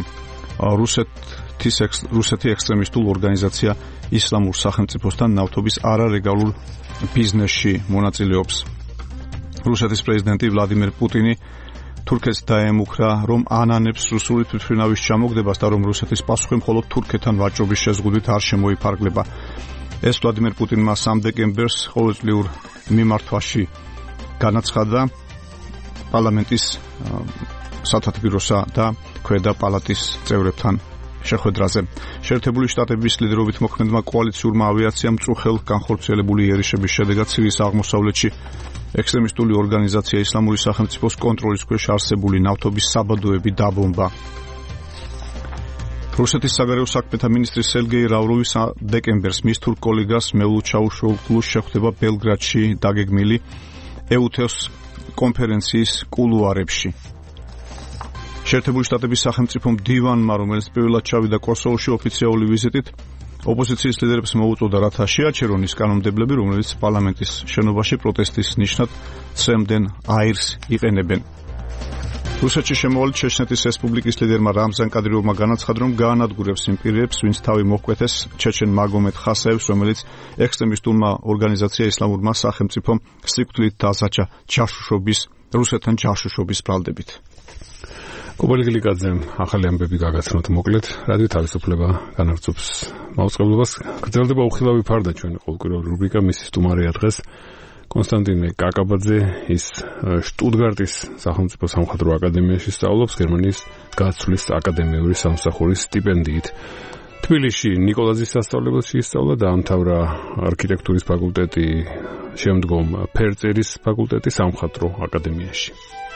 S3: რუსეთი ექსტრემისტულ ორგანიზაცია ისლამურ სახელმწიფოსთან ნავთობის არალეგალურ ბიზნესში მონაწილეობს. რუსეთის პრეზიდენტი ვლადიმერ პუტინი თურქეთს დაემუქრა, რომ ანანებს რუსული თვითმფრინავის ჩამოგდებას და რომ რუსეთის პასუხი მხოლოდ თურქეთთან ვაჭრობის შეზღუდვით არ შემოიფარგლება. ეს ვლადიმერ პუტინმა 3 დეკემბერს ყოველწლიურ მიმართვაში განაცხადა პარლამენტის სათათბიროსა და ქვედა პალატის წევრებთან შეხვედრაზე. შეერთებული შტატების ლიდერობით მოქმედმა კოალიციურმა ავიაციამ მწუხელ განხორციელებული იერიშების შედეგად სირიის აღმოსავლეთში ექსტრემისტული ორგანიზაცია ისლამური სახელმწიფოს კონტროლის ქვეშ არსებული ნავთობის საბადოები დაბომბა. რუსეთის საგარეო საქმეთა მინისტრი სერგეი ლავროვი დეკემბერს მის თურქ კოლეგას მევლუდ ჩავუშოგლუს შეხვდება ბელგრადში დაგეგმილი EUTEOS კონფერენციის კულუარებში. შეერთებული შტატების სახელმწიფო მდივანმა, რომელიც პირველად ჩავიდა კოსოვოში ოფიციალური ვიზიტით, ოპოზიციის ლიდერებს მოუწოდა, რათა შეაჩერონ ის კანონმდებლები, რომლებიც პარლამენტის შენობაში პროტესტის ნიშნად ცემდნენ აირს იყენებენ. რუსეთში შემოვალი ჩეჩნეთის რესპუბლიკის ლიდერმა რამზან კადიროვმა განაცხადა, რომ გაანადგურებს იმ პირებს, ვინც თავი მოჰკვეთეს ჩეჩენ მაგომედ ხასაევს, რომელიც ექსტრემისტულმა ორგანიზაცია ისლამურმა სახელმწიფომ სიკვდილით დასაჯა რუსეთთან ჯაშუშობის ბრალდებით.
S2: კობალე გლიკაძემ ახალი ამბები გაგაცნოთ მოკლედ. რადიო თავისუფლება განაგრძობს მაუწყებლობას. გრძელდება უხილავი ფარდა ჩვენი ყოველკვირეული რუბრიკა, მისი სტუმარია დღეს კონსტანტინე კაკაბაძე, ის შტუტგარტის სახელმწიფო სამხატვრო აკადემიაში სწავლობს გერმანიის გაცვლის აკადემიური სამსახურის სტიპენდიით. თბილისში ნიკოლაძის სასწავლებელში ისწავლა, დაამთავრა არქიტექტურის ფაკულტეტი, შემდგომ ფერწერის ფაკულტეტი სამხატვრო აკადემიაში.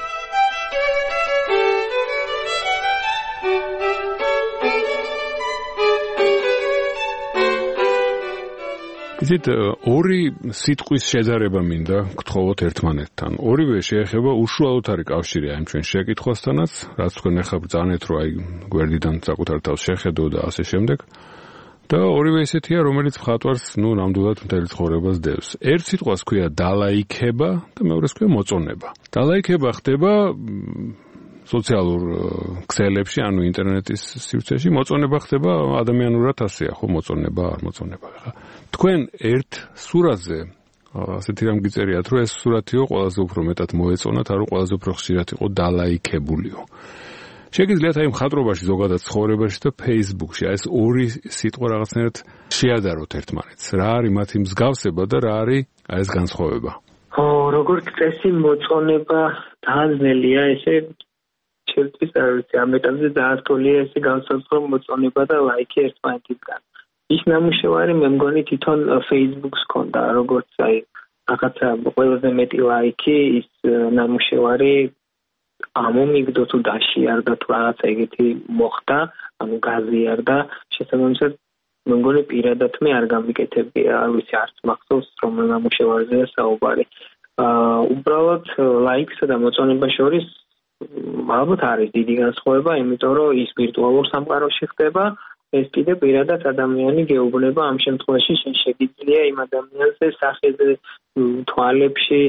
S2: იცით, ორი სიტყვის შედარება მინდა გთხოვოთ ერთმანეთთან. ორივე შეეხება უშუალოდ არის კავშირი ამ ჩვენ შეკითხვასთანაც, რაც თქვენ ახლა ბრძანეთ, რომ აი გვერდიდან საკუთარ თავს შეხედო და ასე შემდეგ. და ორივე ისეთია, რომელიც მხატვარს, ნამდვილად მთელი ცხოვრებას დევს. ერთ სიტყვას ქვია დალაიქება და მეორეს ქვია მოწონება. დალაიქება ხდება სოციალურ ქსელებში, ანუ ინტერნეტის სივრცეში, მოწონება ხდება ადამიანურად ასეა, ხო, მოწონება, არ მოწონება. თქვენ ერთ სურათზე ასეთი რამ გიწერიათ, რომ ეს სურათიო ყველაზე უფრო მეტად მოეწონათ, არა ყველაზე უფრო ხშირად იყო დალაიქებულიო. შეგიძლიათ აი მხატვრობაში, ზოგადად ცხოვრებაში და Facebook-ში ეს ორი სიტყვა რაღაცნაირად შეადაროთ ერთმანეთს. რა არის მათი მსგავსება და რა არის ეს განსხვავება?
S4: როგორც წესი მოწონება დაძნელია, ესე ჩემთვის არ ვიცი, ამ ეტაპზე დაასკოლია ესე განსაზღვრა მოწონება და ლაიქი ერთმანეთისგან. ის ნამუშევარი მე მგონი თვითონ Facebook-ს ჰქონდა, როგორც აი რაღაცა ყველაზე მეტი ლაიქი ის ნამუშევარი ამომიგდო თუ დაშიარდა თუ რაღაცა ეგეთი მოხდა, ანუ გაზიარდა, შესაბამისად მე მგონი პირადად მე არ გამიკეთებია, არ ვიცი, არც მახსოვს რომელ ნამუშევარზეა საუბარი. უბრალოდ ლაიქსა და მოწონებას შორის ალბათ არის დიდი განსხვავება, იმიტომ რომ ის ვირტუალურ სამყაროში ხდება, ეს კიდე პირადად ადამიანი გეუბნება, ამ შემთხვევაში შენ შეგიძლია იმ ადამიანზე სახეზე, თვალებში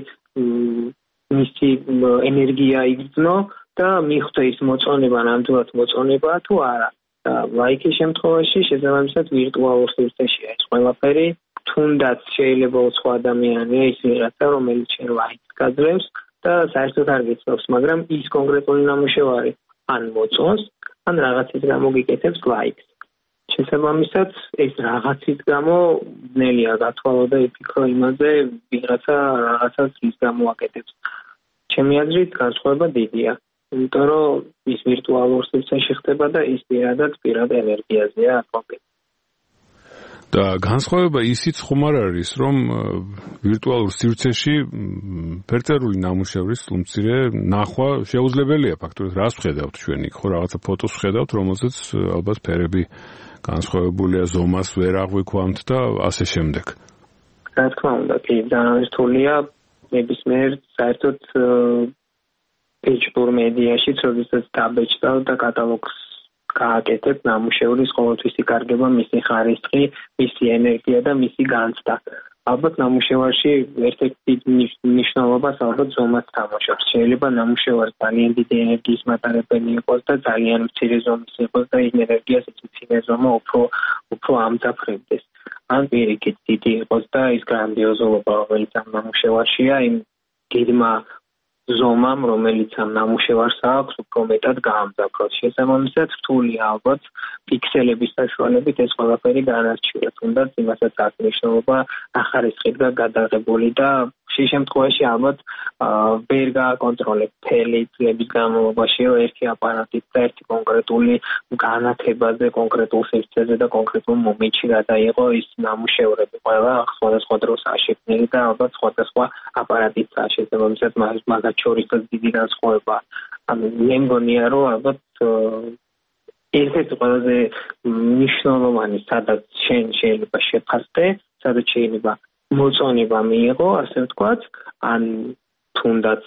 S4: მისი ენერგია იგრძნო და მიხვდა ის მოწონება, ნამდვილად მოწონებაა თუ არა. და ლაიქის შემთხვევაში შესაბამისად ვირტუალურ სივრცეშია ეს ყველაფერი, თუნდაც შეიძლება უცხო ადამიანია ის ვიღაცა, რომელიც შენ ლაიქს გაძლევს და საერთოდ არ გიცნობს, მაგრამ ის კონკრეტული ნამუშევარი ან მოწონს, ან რაღაცის გამო გიკეთებს ლაიქს. შესაბამისად, ეს რაღაცის გამო ძნელია გათვალო და იფიქრო იმაზე, ვიღაცა რაღაცას რის გამო აკეთებს. ჩემი აზრით, განსხვავება დიდია. იმიტომ რომ ის ვირტუალურ სივრცეში ხდება და ის პირად ენერგიაზეა აკეთებს.
S2: და განსხვავება ისიც ხომ არ არის, რომ ვირტუალურ სივრცეში ფერწერული ნამუშევრის მცირე ნახვა შეუძლებელია ფაქტობრივად. რას ვხედავთ ჩვენ იქ? ხო რაღაცა ფოტოს ვხედავთ, რომელზეც ალბათ ფერები განსხვავებულია, ზომას ვერ აღვიქვამთ და ასე შემდეგ.
S4: რა თქმა უნდა, კი, ძალიან რთულია ნებისმიერ საერთოდ დიჯიტალურ მედიაში, როდესაც დაბეჭდავ და კატალოგს გააკეთებ ნამუშევრის ყოველთვისი კარგება, მისი ხარისხი, მისი ენერგია და მისი განცდა. ალბათ ნამუშევარში ერთ-ერთი მნიშვნელობას ალბათ ზომას თამაშობს. შეიძლება ნამუშევარი ძალიან დიდი ენერგიის მატარებელი იყოს და ძალიან მცირე ზომის იყოს და იმ ენერგიას ის მცირე ზომა უფრო ამძაფრებდეს. ან პირიქით დიდი იყოს და ის გრანდიოზულობა, რომელიც ამ ნამუშევარშია, იმ დიდმა ზომამ, რომელიც ამ ნამუშევარს აქვს, უფრო მეტად გაამძაფროს. შესაბამისად, რთულია ალბათ პიქსელების საშუალებით ეს ყველაფერი განარჩივა. თუნდაც იმასაც აქვს მნიშვნელობა ახარისხით და გადაღებული და ხშირ შემთხვევაში ალბათ ვერ გააკონტროლებ მთელი წლების განმავლობაში, რომ ერთი აპარატით და ერთი კონკრეტული განათებაზე, კონკრეტულ სივრცეზე და კონკრეტულ მომენტში გადაიღო ის ნამუშევრები. ყველა სხვადასხვა დროს აშენილი და ალბათ სხვადასხვა აპარატით შესაბამისად მაგათ შორისაც დიდი განსხვავება. მე მგონია, რომ ალბათ ერთ-ერთი ყველაზე მნიშვნელოვანი, სადაც შეიძლება შეფასდე, სადაც შეიძლება მოწონება მიიღო, ასე ვთქვათ, ან თუნდაც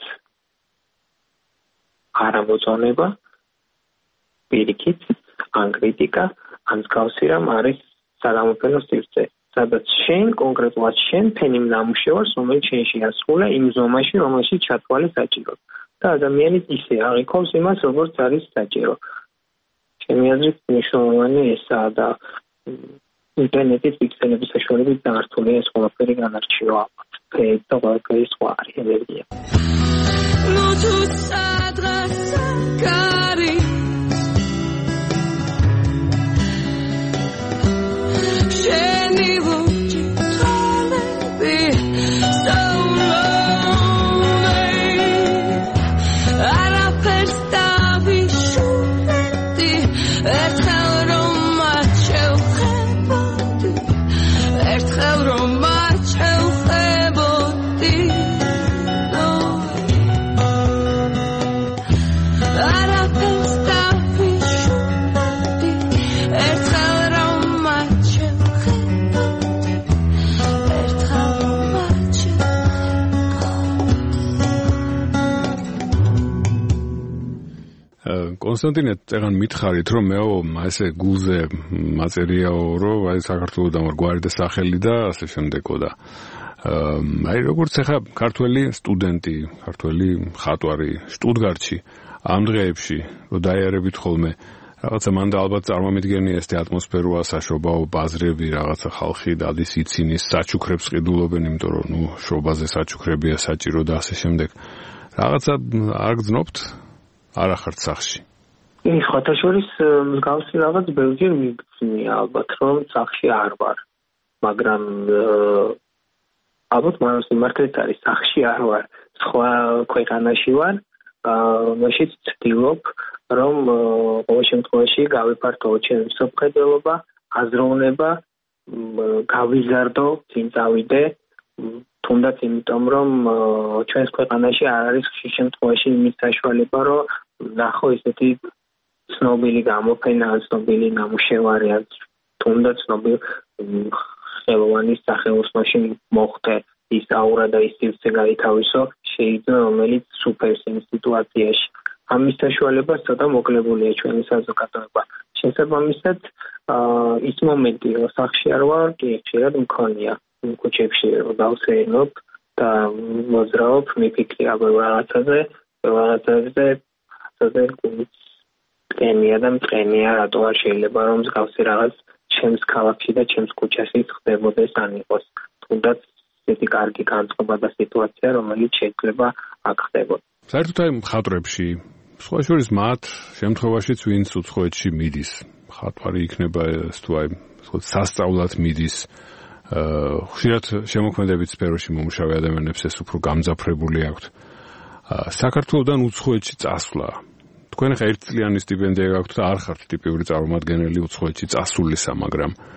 S4: არამოწონება, პირიქით, ან კრიტიკა, ან მსგავსი რამ არის საგამოფენო სივრცე, სადაც შენ, კონკრეტულად შენ ფენი ნამუშევარს, რომელიც შენ შეასრულე იმ ზომაში, რომელშიც ჩათვალე საჭირო. და ადამიანი ისე აღიქოვს იმას, როგორც არის საჭირო. ჩემი აზრით, მნიშვნელოვანი ესაა და ინტერნეტის პიქსელების საშუალებით დაართულია ეს ყველაფერი განარჩივა. და ყველაფერი სხვა არის ენერგია.
S2: კონსტანტინე, წეგან მითხარით, რომ მეო ესე გულზე მაწერიაო, რომ აი საქართველოსთან გვარი და სახელი და ასე შემდეგო და აი როგორც ახლა ქართველი სტუდენტი, ქართველი ხატვარი შტუტგარტში ამ დღეებში რომ დაიარებით ხოლმე რაღაცა მან და ალბათ წარმომიდგენია ეს ატმოსფეროა, საშობაო ბაზრები, რაღაცა ხალხი დადის იცინის, საჩუქრებს ყიდულობენ, იმიტომ რომ ნუ შობაზე საჩუქრებია საჭირო და ასე შემდეგ. რაღაცა არ გძნობთ? არ ახართ სახში.
S4: ხოთაშორის მსგავსი რაღაც ბევრჯერ მიგწნია ალბათ, რომ სახში არ ვარ. მაგრამ ალბათ მაინც მართლაც არის, სახში არ ვარ. სხვა ქვეყანაში ვარ, რომელშიც ვცდილობ, რომ ყოველ შემთხვევაში გავიფართო ჩემი მსოფლმხედველობა, აზროვნება, გავიზარდო, წინ წავიდე. თუნდაც იმიტომ, რომ ჩვენს ქვეყანაში არ არის ხშირ შემთხვევაში იმის საშუალება, რომ ნახო ესეთი ცნობილი გამოფენა, ცნობილი ნამუშევარი, თუნდაც ცნობილი ხელოვანის სახელოსნოში მოხდე ის აურა და ის სივრცე გაითავისო, შეიძლება რომელიც სუპერს იმ სიტუაციაში. ამის საშუალება ცოტა მოკლებულია ჩვენი საზოგადოება. შესაბამისად, ის მომენტი, რომ სახში არ ვარ, კი ხშირად მქონია. ქუჩებში დავსეირნობ და მოძრაობ, მიფიქრია რაღაცაზე, მტყენია, რატო არ შეიძლება რომ მსგავსი რაღაც ჩემს ქალაქში და ჩემს ქუჩაში ხდებოდეს ან იყოს. თუნდაც ესეთი კარგი განწყობა და სიტუაცია, რომელიც შეიძლება აქ ხდებოდა.
S2: საერთოდ აი მხატვრებში, სხვა შორის მათ შემთხვევაშიც ვინც უცხოეთში მიდის, მხატვარი იქნება ეს თუ აი სასწაულად მიდის, ხშირად შემოქმედებით სფეროში მომუშავე ადამიანებს ეს უფრო გამძაფრებული აქვთ. საქართველოსთან უცხოეთში წასვლა. თქვენ ახლა ერთწლიანი სტიპენდია გაქვთ და არ ხართ ტიპიური წარმომადგენელი უცხოეთში წასულისა, მაგრამ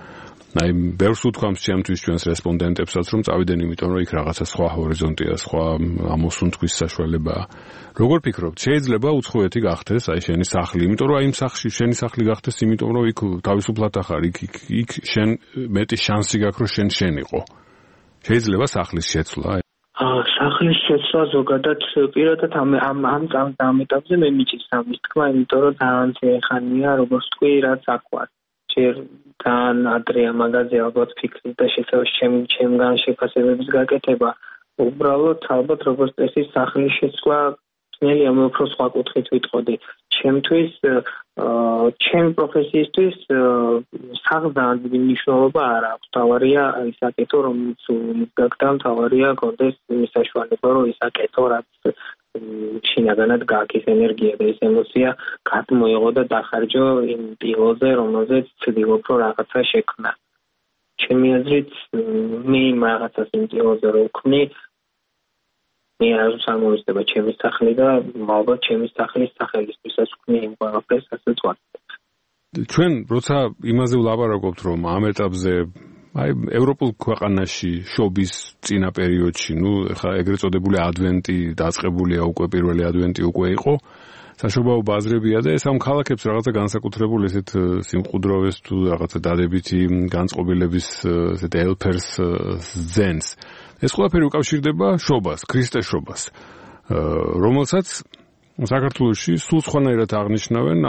S2: აი ბევრს უთქვამს ჩემთვის ჩვენს რესპონდენტებსაც რომ წავიდნენ იმიტომ რომ იქ რაღაცა სხვა ჰორიზონტია, სხვა ამოსუნთქვის საშუალებაა. როგორ ფიქრობთ, შეიძლება უცხოეთი გახდეს აი შენი სახლი, იმიტომ რომ აი იმ სახლში შენი სახლი გახდეს, იმიტომ რომ იქ თავისუფლად ახარ, იქ შენ მეტი შანსი გაქვს რომ შენ იყო. შეიძლება სახლის შეცვლა?
S4: სახლის შეცვლა ზოგადად პირადად ამ ეტაპზე მე მიჭირს ამის თქმა, იმიტომ რომ ძალიან ხანია, როგორც თქვი, რაც აქვთ. ჯერ ძალიან ადრეა მაგაზე ალბათ ფიქრი და ჩემგან შეფასებების გაკეთება. უბრალოდ ალბათ როგორც წესი სახლის შეცვლა ძნელია, მე უფრო სხვა კუთხით ვიტყოდი. ჩემთვის ჩემი პროფესიისთვის სახლთან დიდი მნიშვნელობა არ აქვს. თავარია ის აკეთო, რომ გაგდა, თავარია კონდეს იმის საშუალება, რომ ის აკეთო, რაც შინაგანად გააქის ენერგია და ეს ემოცია გადმოიღო და დახარჯო იმ ტილოზე, რომელზეც ცდილობ რომ რაღაცა შექმნა. ჩემი აზრით მე რაღაცას იმ ტილოზე რო ვქმნი, მე არ სამოიცდება ჩემი სახლი და ალბათ ჩემი სახლის სახელისთვისაც ვქმნი იმ ყველაფერს, ასე ვთქვათ.
S2: ჩვენ როცა იმაზე ვლაპარაკობთ, რომ ამ ეტაპზე აი ევროპულ ქვეყანაში შობის წინა პერიოდში, ეხლა ეგრეთ წოდებული ადვენტი დაწყებულია, უკვე პირველი ადვენტი უკვე იყო. საშობაო ბაზრებია და ეს ამ ქალაქებს რაღაცა განსაკუთრებული ესეთ სიმყუდროვეს თუ რაღაცა დადებითი განწყობილების ესეთ ელფერს ზენს. ეს ყველაფერი უკავშირდება შობას, ქრისტეს შობას, რომელსაც საქართველოში სულ სხვანაირად აღნიშნავენ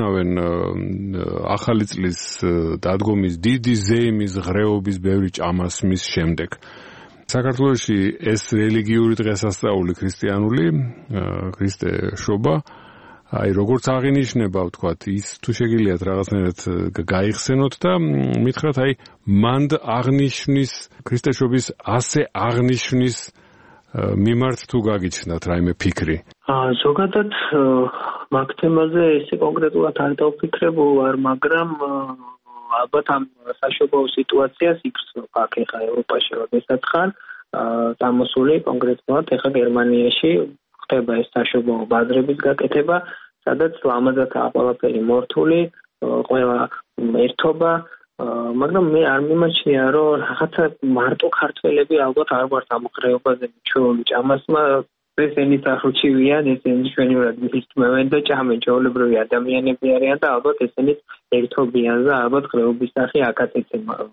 S2: ახალი წლის დადგომის დიდი ზეიმის ღრეობის ბევრი ჭამასმის შემდეგ. საქართველოში ეს რელიგიური დღესასწაული ქრისტიანული, ქრისტე შობა, აი როგორც აღინიშნება, ვთქვათ, ის თუ შეგიძლიათ რაღაცნაირად გაიხსენოთ და მითხრათ, აი მანდ აღნიშნის ქრისტეშობის ასე აღნიშნის მიმართ თუ გაგიჩნდათ რაიმე ფიქრი?
S4: ზოგადად მაგ თემაზე ესე კონკრეტულად არ დავფიქრებულ ვარ, მაგრამ ალბათ ამ საშობაო სიტუაციას იგრძნობა აქ ეხა ევროპაში როდესაც ხარ წამოსული კონკრეტულად ეხა გერმანიაში ხდება ეს საშობაო ბაზრების გაკეთება, სადაც ლამაზადაა ყველაფერი მორთული, ყველა ერთობა, მაგრამ მე არ მიმაჩნია რომ რაღაცა მარტო ქართველები ალბათ არ ვართ ამ ღრეობაზე მიჩვეული ჭამასმა, ესენი სახუჩივიან, ესენი ჩვენივრად მისმევენ და ჭამენ, ჩვეულებრივი ადამიანები არიან და ალბათ ესენიც ერთობიან და ალბათ ღრეობის სახე აკაც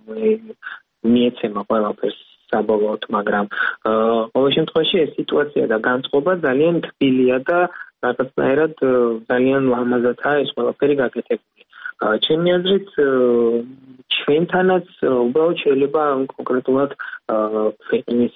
S4: მიეცემა ყველაფერს საბოლოოდ, მაგრამ ყოველ შემთხვევაში ეს სიტუაცია და განწყობა ძალიან თბილია და რაღაცნაირად ძალიან ლამაზადაა ეს ყველაფერი გაკეთებული. ჩემი აზრით ჩვენთანაც უბრალოდ შეიძლება კონკრეტულად ქვეყნის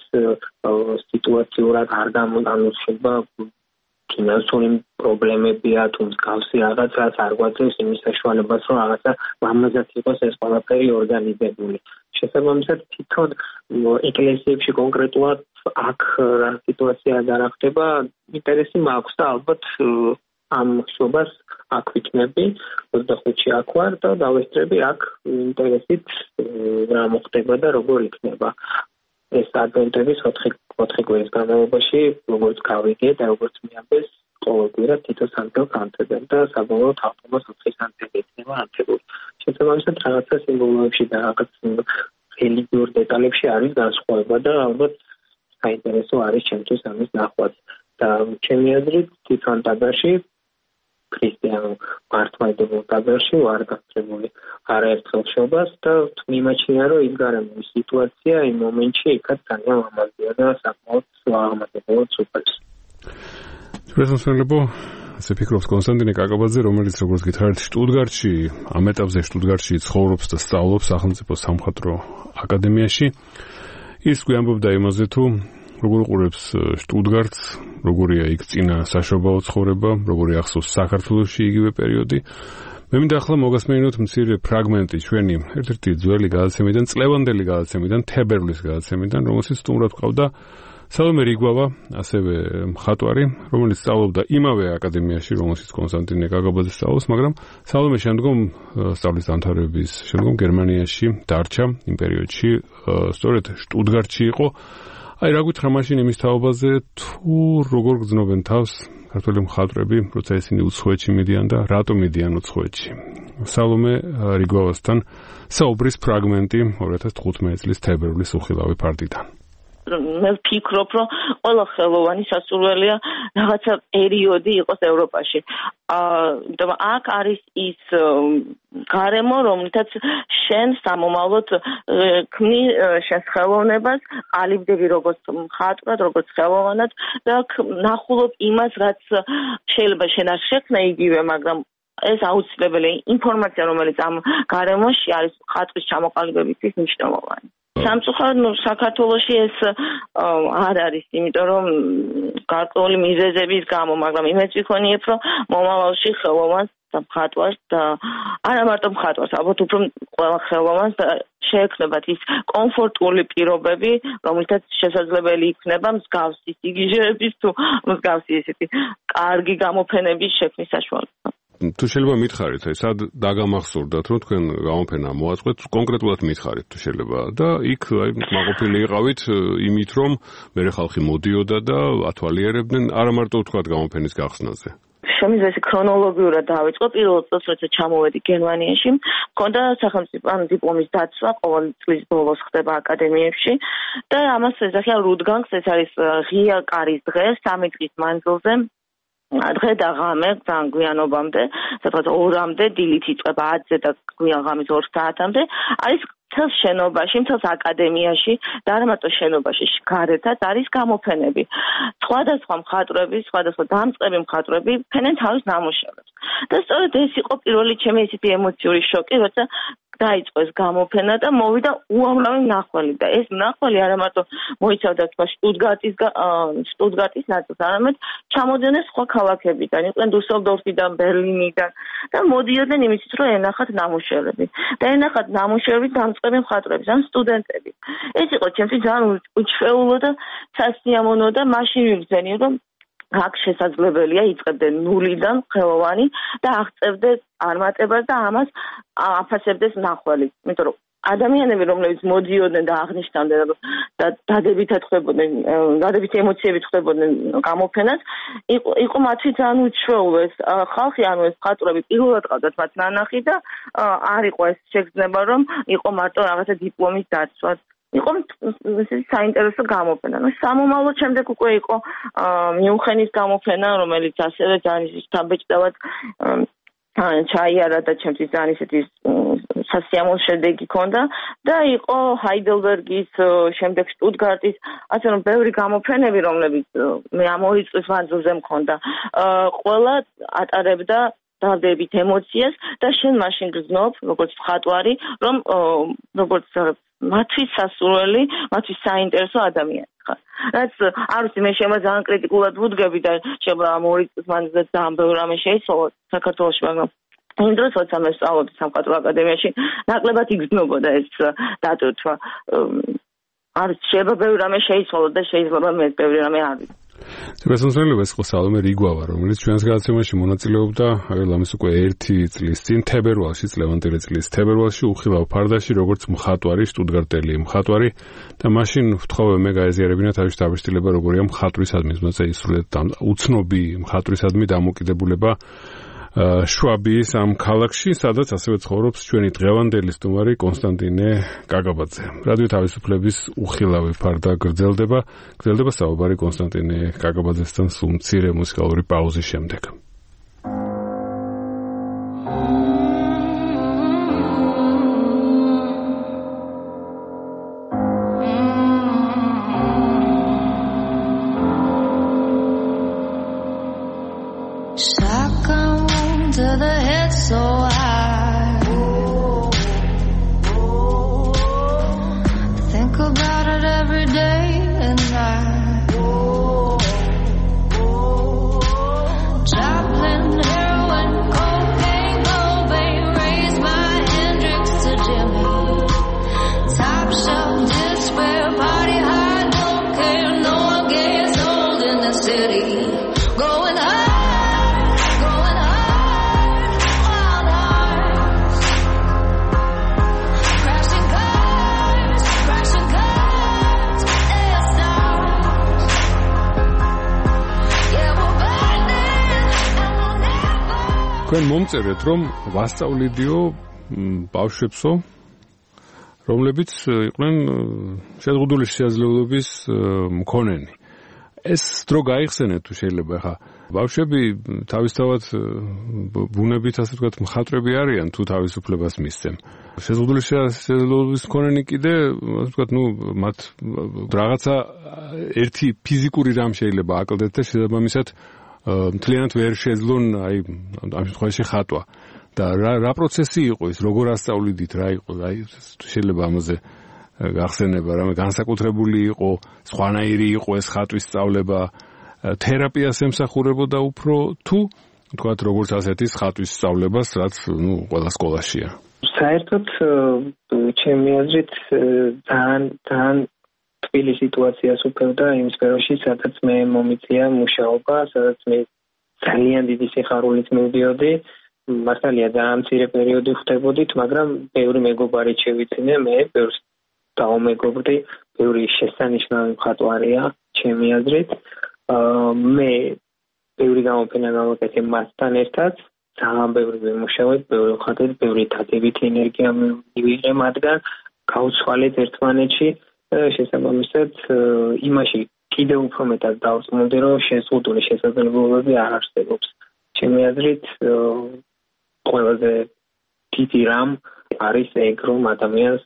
S4: სიტუაციურად არ გამოიყენოს ფინანსური პრობლემებია თუ მსგავსი რაღაცას არ გვაძლევს იმის საშუალებას რომ რაღაცა ლამაზად იყოს ეს ყველაფერი ორგანიზებული. შესაბამისად თვითონ ეკლესიებში კონკრეტულად აქ რა სიტუაცია არ ხდება, ინტერესი მაქვს და ალბათ ამ შობას აქ ვიქნები 25-ში აქ ვარ და დავესწრები აქ ინტერესით რა მოხდება და როგორ იქნება ეს ადვენტების 4 კვირის განმავლობაში, როგორც გავიგე და როგორც მიამბეს, ყოველგვარად თითო სანთელს ანთებენ და საბოლოოდ ავტომატ 4 სანთელი იქნება ანთებული. შესაბამისად რაღაცა სიმბოლოებში და რაღაც რელიგიურ დეტალებში არის განსხვავება და ალბათ საინტერესო არის ჩემთვის ამის ნახვაც. და ჩემი აზრით თვითონ ტაძარში ქრისტიანულ მართლმადიდებელ ტაძარში ვარ გასწრებული არაერთხელ შობას და მიმაჩნია რომ ის გარემოების სიტუაცია იმ მომენტში იქაც ძალიან ლამაზია და საკმაოდ ლამაზად სუპერს.
S2: პრეზიდენტებო ასე ფიქრობს კონსტანტინე კაკაბაძე, რომელიც როგორც გითხარით შტუტგარტში, ამ ეტაპზე შტუტგარტში ცხოვრობს და სწავლობს სახელმწიფო სამხატვრო აკადემიაში. ის გვიამბობდა იმაზე თუ როგორ უყურებს შტუტგარტს, როგორია იქ წინა საშობაო ცხოვრება, როგორი ახსოვს საქართველოში იგივე პერიოდი. მე მინდა ახლა მოგასმენინოთ მცირე ფრაგმენტი ჩვენი ერთ-ერთი ძველი გადაცემიდან, წლევანდელი გადაცემიდან, თებერვლის გადაცემიდან, რომელსაც სტუმრად ყავდა სალომე რიგვავა, ასევე მხატვარი, რომელიც სწავლობდა იმავე აკადემიაში, რომელშიც კონსტანტინე კაკაბაძე სწავლობს, მაგრამ სალომე შემდგომ სწავლის დამთავრების შემდგომ გერმანიაში დარჩა იმ პერიოდში, სწორედ შტუტგარტში იყო. აი რა გითხრა მაშინ იმის თაობაზე, თუ როგორ გრძნობენ თავს საქართველოს მხატვრები, როცა ისინი უცხოეთში მიდიან და რატომ მიდიან უცხოეთში. სალომე რიგვავასთან საუბრის ფრაგმენტი 2015 წლის თებერვლის უხილავი ფარდიდან.
S7: მე ვფიქრობ, რომ ყველა ხელოვანი სასურველია რაღაცა პერიოდი იყოს ევროპაში. იმიტომ აქ არის ის გარემო, რომლითაც შენ სამომავლოდ ქმნი შენს ხელოვნებას, ყალიბდები როგორც მხატვრად, როგორც ხელოვანად და ნახულობ იმას, რაც შეიძლება შენ არ შექმნა იგივე, მაგრამ ეს აუცილებელია ინფორმაცია, რომელიც ამ გარემოში არის მხატვრის ჩამოყალიბებისთვის მნიშვნელოვანი. სამწუხაროდ საქართველოში ეს არ არის, იმიტომ რომ გარკვეული მიზეზების გამო, მაგრამ იმეც ვიქონიებ, რომ მომავალში ხელოვანს და მხატვარს და არა მარტო მხატვარს, ალბათ უფრო ყველა ხელოვანს შეექმნებათ ის კომფორტული პირობები, რომელთაც შესაძლებელი იქნება მსგავსი სიგიჟეების თუ მსგავსი ესეთი კარგი გამოფენების შექმნის საშუალება.
S2: თუ შეიძლება მითხარით, აი სად დაგამახსოვრდათ, რომ თქვენ გამოფენა მოაწყვეთ, კონკრეტულად მითხარით თუ შეიძლება და იქ აი მაყოფილი იყავით იმით, რომ მერე ხალხი მოდიოდა და ათვალიერებდნენ არა მარტო თქვათ გამოფენის გახსნაზე.
S7: შემიძლია ქრონოლოგიურად დავიწყო. პირველ წელს, როცა ჩამოვედი გერმანიაში, მქონდა სახელმწიფო დიპლომის დაცვა, ყოველი წლის ბოლოს ხდება აკადემიებში და ამას ეძახიან რუდგანგს, ეს არის ღია კარის დღე, 3 დღის მანძილზე. დღე და ღამე ძალიან გვიანობამდე, სადღაც 2-მდე, დილით იწყება 10-ზე და გვიან ღამის 2 საათამდე, არის მთელს შენობაში, მთელს აკადემიაში და არა მარტო შენობაში, გარეთაც არის გამოფენები. სხვადასხვა მხატვრები, სხვადასხვა დამწყები მხატვრები ფენენ თავის ნამუშევრებს. და სწორედ ეს იყო პირველი ჩემი ისეთი ემოციური შოკი, როცა დაიწყო ეს გამოფენა და მოვიდა უამრავი მნახველი და ეს მნახველი არა მარტო მოიცავდა თქვა შტუტგარტის ნაწილს, არამედ ჩამოდიოდნენ სხვა ქალაქებიდან, იყვნენ დუსელდორფიდან, ბერლინიდან და მოდიოდნენ იმისთვის, რომ ენახათ ნამუშევრები და ენახათ ნამუშევრები დამწყები მხატვრების, ან სტუდენტები. ეს იყო ჩემთვის ძალიან უჩვეულო და სასიამოვნო და მაშინ ვიგრძენი, რომ აქ შესაძლებელია იწყებდნენ ნულიდან ხელოვანი და აღწევდეს წარმატებას და ამას აფასებდეს მნახველი. იმიტომ რომ ადამიანები, რომლებიც მოდიოდნენ და აღნიშნავდნენ და დადებითად ხვდებოდნენ, დადებითი ემოციებით ხვდებოდნენ გამოფენას, იყო მათთვის ძალიან უჩვეულო ეს ხალხი, ანუ ეს მხატვრები პირველად ყავდათ მათ ნანახი და არ იყო ეს შეგრძნება, რომ იყო მარტო რაღაცა დიპლომის დაცვა. იყო საინტერესო გამოფენა. სამომავლოდ შემდეგ უკვე იყო მიუნხენის გამოფენა, რომელიც ასევე ძალიან ისეთი დაბეჭდავად ჩაიარა და ჩემთვის ძალიან ისეთი სასიამოვნო შედეგი ჰქონდა და იყო ჰაიდელბერგის, შემდეგ შტუტგარტის, ასე რომ ბევრი გამოფენები, რომლებიც მე ამ 2 წლის მანძილზე მქონდა. ყველა ატარებდა დავდებით ემოციას და შენ მაშინ გრძნობ, როგორც მხატვარი, რომ როგორც მათთვის სასურველი, მათთვის საინტერესო ადამიანი ხარ. რაც არ ვიცი, მე შემო ძალიან კრიტიკულად ვუდგები და შემო ამ 2 წლის მანძილზე ძალიან ბევრი რამე შეიცვალა საქართველოში, მაგრამ იმ დროს, როცა მე სწავლობდი სამხატვრო აკადემიაში, ნაკლებად იგრძნობოდა ეს დატვირთვა. არ შეიძლება ბევრი რამე შეიცვალა და შეიძლება მე ბევრი რამე არ ვიცი.
S2: გასასწრებელია ეს სალომე რიგვავა, რომელიც ჩვენს გადაცემაში მონაწილეობდა, ამის უკვე 1 წლის წინ თებერვალში, წლევანდელი წლის თებერვალში უხილავ ფარდაში, როგორც მხატვარი, შტუტგარტელი მხატვარი და მაშინ ვთხოვე მე გაეზიარებინა თავის დაბეჭდილება, როგორია მხატვრისადმი, თუმცა ისრულეთ უცნობი მხატვრისადმი დამოკიდებულება შვაბიის ამ ქალაქში, სადაც ასევე ცხოვრობს ჩვენი დღევანდელი სტუმარი კონსტანტინე კაკაბაძე. რადიო თავისუფლების უხილავი ფარდა გრძელდება საუბარი კონსტანტინე კაკაბაძესთან სულ მცირე მუსიკალური პაუზის შემდეგ.
S5: To the head so high. Think about it every day and night. Joplin, heroin, cocaine, Cobain, raise my Hendrix to Jimmy. Top shelf display, party hard, don't care, no one gets old in the city. Going high.
S2: თქვენ მომწერეთ, რომ ვასწავლიდიო ბავშვებსო, რომლებიც იყვნენ შეზღუდული შესაძლებლობის მქონენი. ეს დრო გაიხსენეთ თუ შეიძლება ხა ბავშვები თავისთავად ბუნებით ასე ვთქვათ მხატვრები არიან თუ თავისუფლებას მისცემ. შეზღუდული შესაძლებლობის მქონენი კიდე ასე ვთქვათ მათ რაღაცა ერთი ფიზიკური რამ შეიძლება აკლდეთ და შესაბამისად მთლიანად ვერ შეძლონ აი ამ შემთხვევაში ხატვა. და რა პროცესი იყო ის, როგორ ასწავლიდით, რა იყო, აი შეიძლება ამაზე გახსენება, რამე განსაკუთრებული იყო, სხვანაირი იყო ეს ხატვის სწავლება, თერაპიას ემსახურებოდა უფრო თუ თქვათ როგორც ასეთის ხატვის სწავლებას, რაც ყველა სკოლაშია.
S4: საერთოდ ჩემი აზრით ძალიან თბილი სიტუაციას უფევდა იმ სფეროში, სადაც მე მომიწია მუშაობა, სადაც მე ძალიან დიდი სიხარულით მივდიოდი. მართალია ძალიან მცირე პერიოდი ხდებოდით, მაგრამ ბევრი მეგობარი შევიძინე, მე ბევრს დაუმეგობრდი, ბევრი შესანიშნავი მხატვარია, ჩემი აზრით. მე ბევრი გამოფენა გავაკეთე მასთან ერთად, ძალიან ბევრი ვიმუშავეთ, ბევრი ხატეთ, ბევრი დადებითი ენერგია მივიღე მათგან, გავცვალეთ ერთმანეთში და შესაბამისად იმაში კიდევ უფრო მეტად დავწმუნდი, რომ შეზღუდული შესაძლებლობები არ არსებობს. ჩემი აზრით ყველაზე დიდი რამ არის ეგ, რომ ადამიანს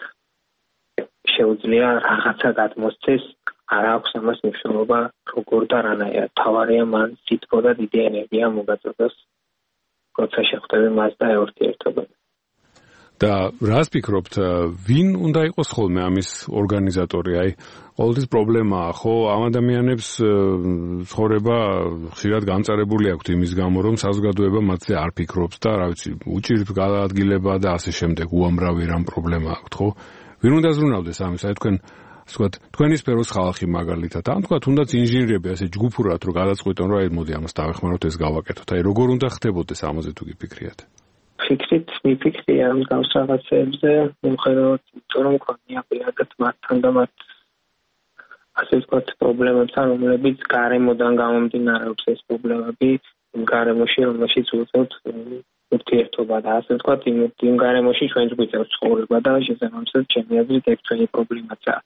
S4: შეუძლია რაღაცა გადმოსცეს, არ აქვს ამას მნიშვნელობა როგორ და რანაირად. თავარია მან სიტყვა და დიდი ენერგია მოგაწოდოს, როცა შეხვდები მას და ურთიერთობები.
S2: და რას ფიქრობთ, ვინ უნდა იყოს ხოლმე ამის ორგანიზატორი? აი, ყოველთვის პრობლემაა, ხო, ამ ადამიანებს ცხოვრება ხშირად გამწარებული აქვთ იმის გამო, რომ საზოგადოება მათზე არ ფიქრობს და რა ვიცი, უჭირთ გადაადგილება და ასე შემდეგ, უამრავი რამ პრობლემა აქვთ, ხო? ვინ უნდა ზრუნავდეს ამის? აი თქვენ ასე ვთქვათ, თქვენი სფეროს ხალხი მაგალითად, ან თქვათ, თუნდაც ინჟინრები ასე ჯგუფურად რომ გადაწყვეტონ, რომ აი მოდი ამას დავეხმაროთ, ეს გავაკეთოთ. აი როგორ უნდა ხდებოდეს ამაზე თუ გიფიქრიათ?
S4: ფიქრით მიფიქრია ამ გავს რაღაცებზე, მიუხედავად იმიტომ, რომ მქონია პირადად მათთან და მათ ასე ვთქვათ პრობლემებთან, რომლებიც გარემოდან გამომდინარეობს ეს პრობლემები, გარემოში, რომელშიც უწევთ ურთიერთობა და ასე ვთქვათ, იმ გარემოში ჩვენც გვიწევს ცხოვრება და შესაბამისად ჩემი აზრით ეგ ჩვენი პრობლემაა.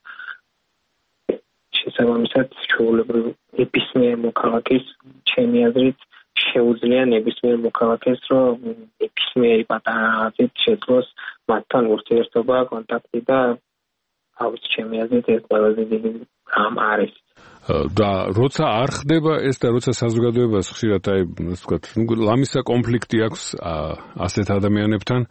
S4: შესაბამისად ჩვეულებრივ ნებისმიერ მოქალაქეს ჩემი აზრით შეუძლია ნებისმიერ მოქალაქეს, რომ ნებისმიერი პატარა რაღაცით შეძლოს მათთან ურთიერთობა, კონტაქტი და ავიც ჩემი აზრით ეს ყველაზე დიდი რამ არის.
S2: და როცა არ ხდება ეს და როცა საზოგადოებას ხშირად აი ასე ვთქვათ, ლამისა კონფლიქტი აქვს ასეთ ადამიანებთან,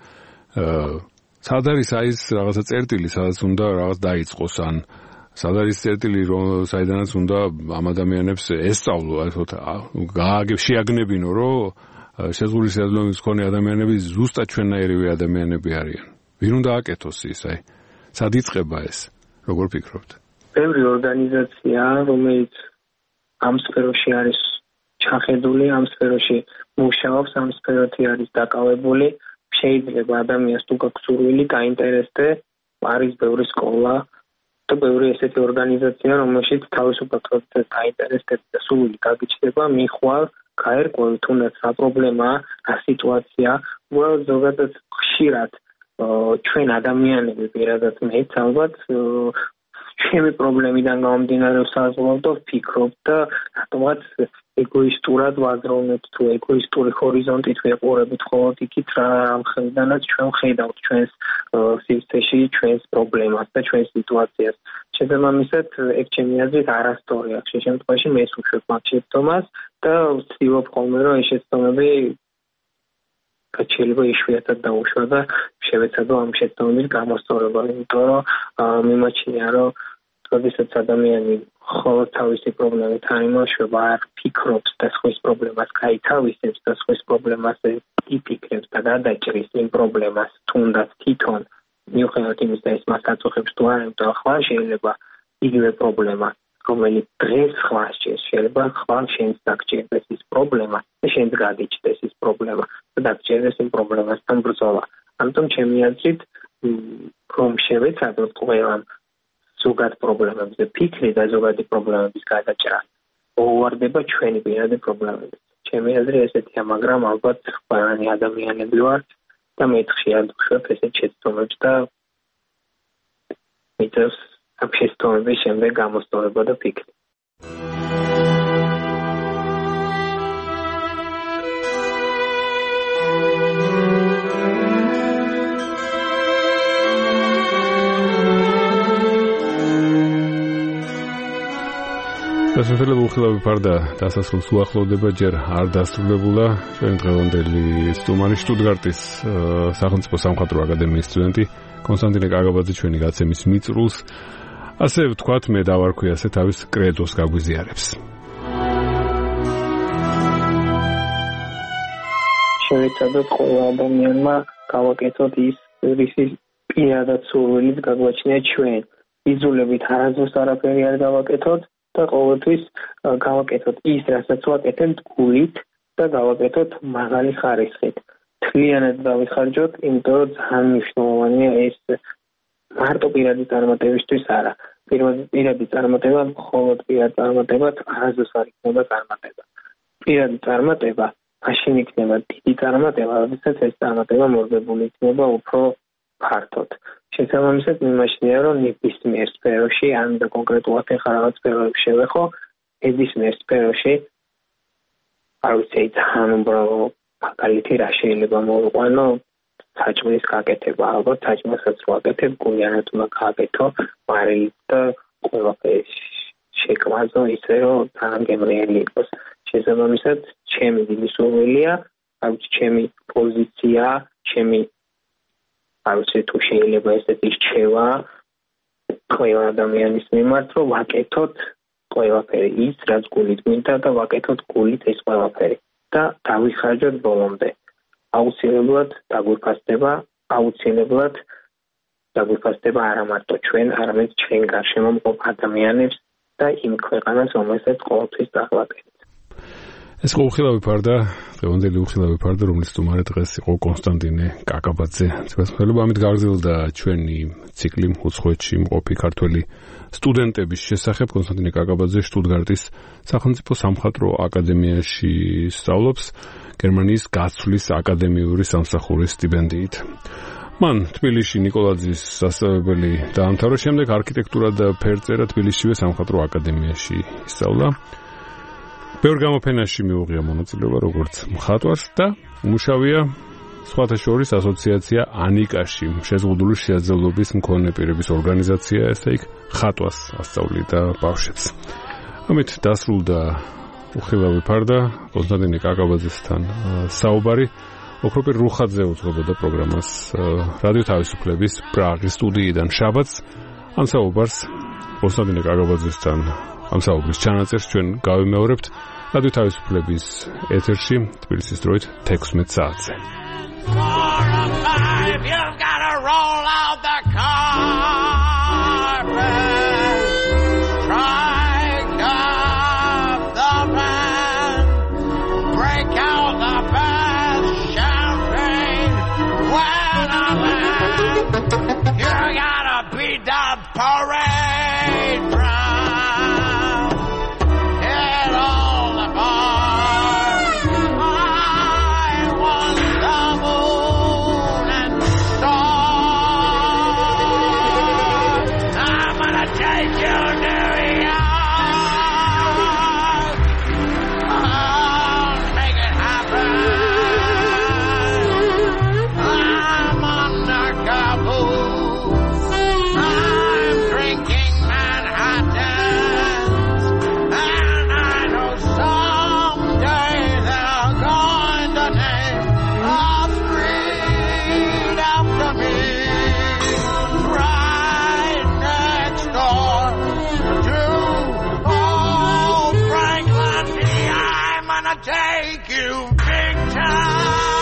S2: სად არის აი ეს რაღაცა წერტილი, სადაც უნდა რაღაც დაიწყოს ან სად არის წერტილი, საიდანაც უნდა ამ ადამიანებს ესწავლო, ასე ვთქვათ, შეაგნებინო, რომ შეზღუდული შესაძლებლობის მქონე ადამიანები ზუსტად ჩვენნაირივე ადამიანები არიან. ვინ უნდა აკეთოს ის, აი, სად იწყება ეს? როგორ ფიქრობთ?
S4: ბევრი ორგანიზაცია, რომელიც ამ სფეროში არის ჩახედული, ამ სფეროში მუშაობს, ამ სფეროთი არის დაკავებული, შეიძლება ადამიანს თუ გაქვს სურვილი, გაინტერესდე, არის ბევრი სკოლა და ბევრი ესეთი ორგანიზაცია, რომელშიც თავისუფლად გაინტერესდეთ და სურვილი გაგიჩნდება, მიხვალ, გაერკვევი თუნდაც რა პრობლემაა, რა სიტუაცია, უბრალოდ ზოგადად ხშირად ჩვენ ადამიანები პირადად მეც ალბათ ჩემი პრობლემიდან გამომდინარე ვსაზღვრავ და ვფიქრობ და რატომაც ეგოისტურად ვაზროვნებ თუ ეგოისტური ჰორიზონტით ვეყურებით ხოლმე იქით რა მხრიდანაც ჩვენ ვხედავთ ჩვენს სივრცეში ჩვენს პრობლემას და ჩვენს სიტუაციას. შესაბამისად ეგ ჩემი აზრით არასწორია. ხშირ შემთხვევაში მე ვუშვებ მათ შეცდომას და ვცდილობ ხოლმე რომ ეს შეცდომები შეიძლება იშვიათად დაუშვა და შევეცადო ამ შეცდომების გამოსწორება, იმიტომ რომ მიმაჩნია რომ როდესაც ადამიანი ხოლმე თავისი პრობლემით არ იმოშვება, არ ფიქრობს და სხვის პრობლემას გაითავისებს და სხვის პრობლემას იფიქრებს და გადაჭრის იმ პრობლემას თუნდაც თვითონ მიუხედავად იმისა, ეს მას აწუხებს თუ არა, იმიტომ ახლა შეიძლება იგივე პრობლემა, რომელიც დღეს ხვალ შეიძლება ხვალ შენს დაგჭირდეს ის პრობლემა და შენს გადიჭდეს ის პრობლემა და დაგჭირდეს იმ პრობლემასთან ბრძოლა. ამიტომ ჩემი აზრით რომ შევეცადოთ ყველამ ზოგად პრობლემებზე ფიქრი და ზოგადი პრობლემების გადაჭრა უვარდება ჩვენი პირადი პრობლემებით. ჩემი აზრი ესეთია, მაგრამ ალბათ ყველანი ადამიანები ვართ და მე ხშირად ვხვევ ესეთ შეცდომებს და მიწევს ამ შეცდომების შემდეგ გამოსწორება და ფიქრი.
S2: დასასრულებულ ხილავი ფარდა დასასრულს უახლოვდება, ჯერ არ დასრულებულა ჩვენი დღევანდელი სტუმარი შტუტგარტის სახელმწიფო სამხატვრო აკადემიის სტუდენტი კონსტანტინე კაგაბაძე ჩვენი გაცემის მიწრულს, ასე ვთქვათ, მე დავარქვი ასე თავის კრედოს გაგვიზიარებს.
S4: შევეცადოთ ყველა ადამიანმა გავაკეთოთ ის რისი პირადად სურვილით გაგვაჩნია ჩვენ. იზოლებით არასდროს არაფერი არ გავაკეთოთ და ყოველთვის გავაკეთოთ ის, რასაც ვაკეთებთ გულით და გავაკეთოთ მაღალი ხარისხით. თლიანად დავიხარჯოთ, იმიტომ რომ ძალიან მნიშვნელოვანია ეს მარტო პირადი წარმატებისთვის არა. პირადი წარმატება, მხოლოდ პირადი წარმატება არასდროს არ იქნება წარმატება. პირადი წარმატება მაშინ იქნება დიდი წარმატება, როდესაც ეს წარმატება მორგებული იქნება უფრო ფართოდ. შესაბამისად მიმაჩნია, რომ ნებისმიერ სფეროში, ან და კონკრეტულად ახლა რაღაც სფეროებში შევეხო, ნებისმიერ სფეროში არ ვიცი, ძალიან უბრალო მაგალითი რა შეიძლება მოვიყვანო, საჭმლის გაკეთება, ალბათ საჭმელსაც ვაკეთებ, გულიანად უნდა გააკეთო, მარილით და ყველაფერი შეკვაზო ისე, რომ ძალიან გემრიელი იყოს. შესაბამისად, ჩემი დიდი სურვილია, ჩემი პოზიცია, ჩემი ავსე თუ შეიძლება ესეთი რჩევა ყველა ადამიანის მიმართ, რომ ვაკეთოთ ყველაფერი ის, რაც გულით გვინდა და ვაკეთოთ გულით ეს ყველაფერი და დავიხარჯოთ ბოლომდე. აუცილებლად დაგვიფასდება არა მარტო ჩვენ, არამედ ჩვენ გარშემო მყოფ ადამიანებს და იმ ქვეყანას, რომელსაც ყოველთვის დაგვაკეთებთ.
S2: ეს იყო უხილავი ფარდა, დღევანდელი უხილავი ფარდა, რომლის სტუმარი დღეს იყო კონსტანტინე კაკაბაძე. ციხესიმხელება, ამით გაგრძელდა ჩვენი ციკლი უცხოეთში მყოფი ქართველი სტუდენტების შესახებ. კონსტანტინე კაკაბაძე შტუტგარტის სახელმწიფო სამხატვრო აკადემიაში სწავლობს გერმანიის გაცვლის აკადემიური სამსახურის სტიპენდიით. მან თბილისში ნიკოლაძის სასწავლებელი დაამთავრა, შემდეგ არქიტექტურა და ფერწერა თბილისშივე სამხატვრო აკადემიაში ისწავლა. ბევრ გამოფენაში მიუღია მონაწილეობა როგორც მხატვარს და უმუშავია სხვათა შორის ასოციაცია ანიკაში, შეზღუდული შესაძლებლობის მქონე პირების ორგანიზაცია, ესე იქ ხატვას ასწავლიდა ბავშვებს. ამით დასრულდა უხილავი ფარდა კონსტანტინე კაკაბაძესთან საუბარი. ოქროპირ რუხაძე უძღვებოდა პროგრამას რადიო თავისუფლების პრაღის სტუდიიდან შაბათს. ამ საუბარს კონსტანტინე კაკაბაძესთან ამ საუბრის ჩანაწერს ჩვენ გავიმეორებთ რადიო თავისუფლების ეთერში თბილისის დროით 16 საათზე.
S6: Take you big time.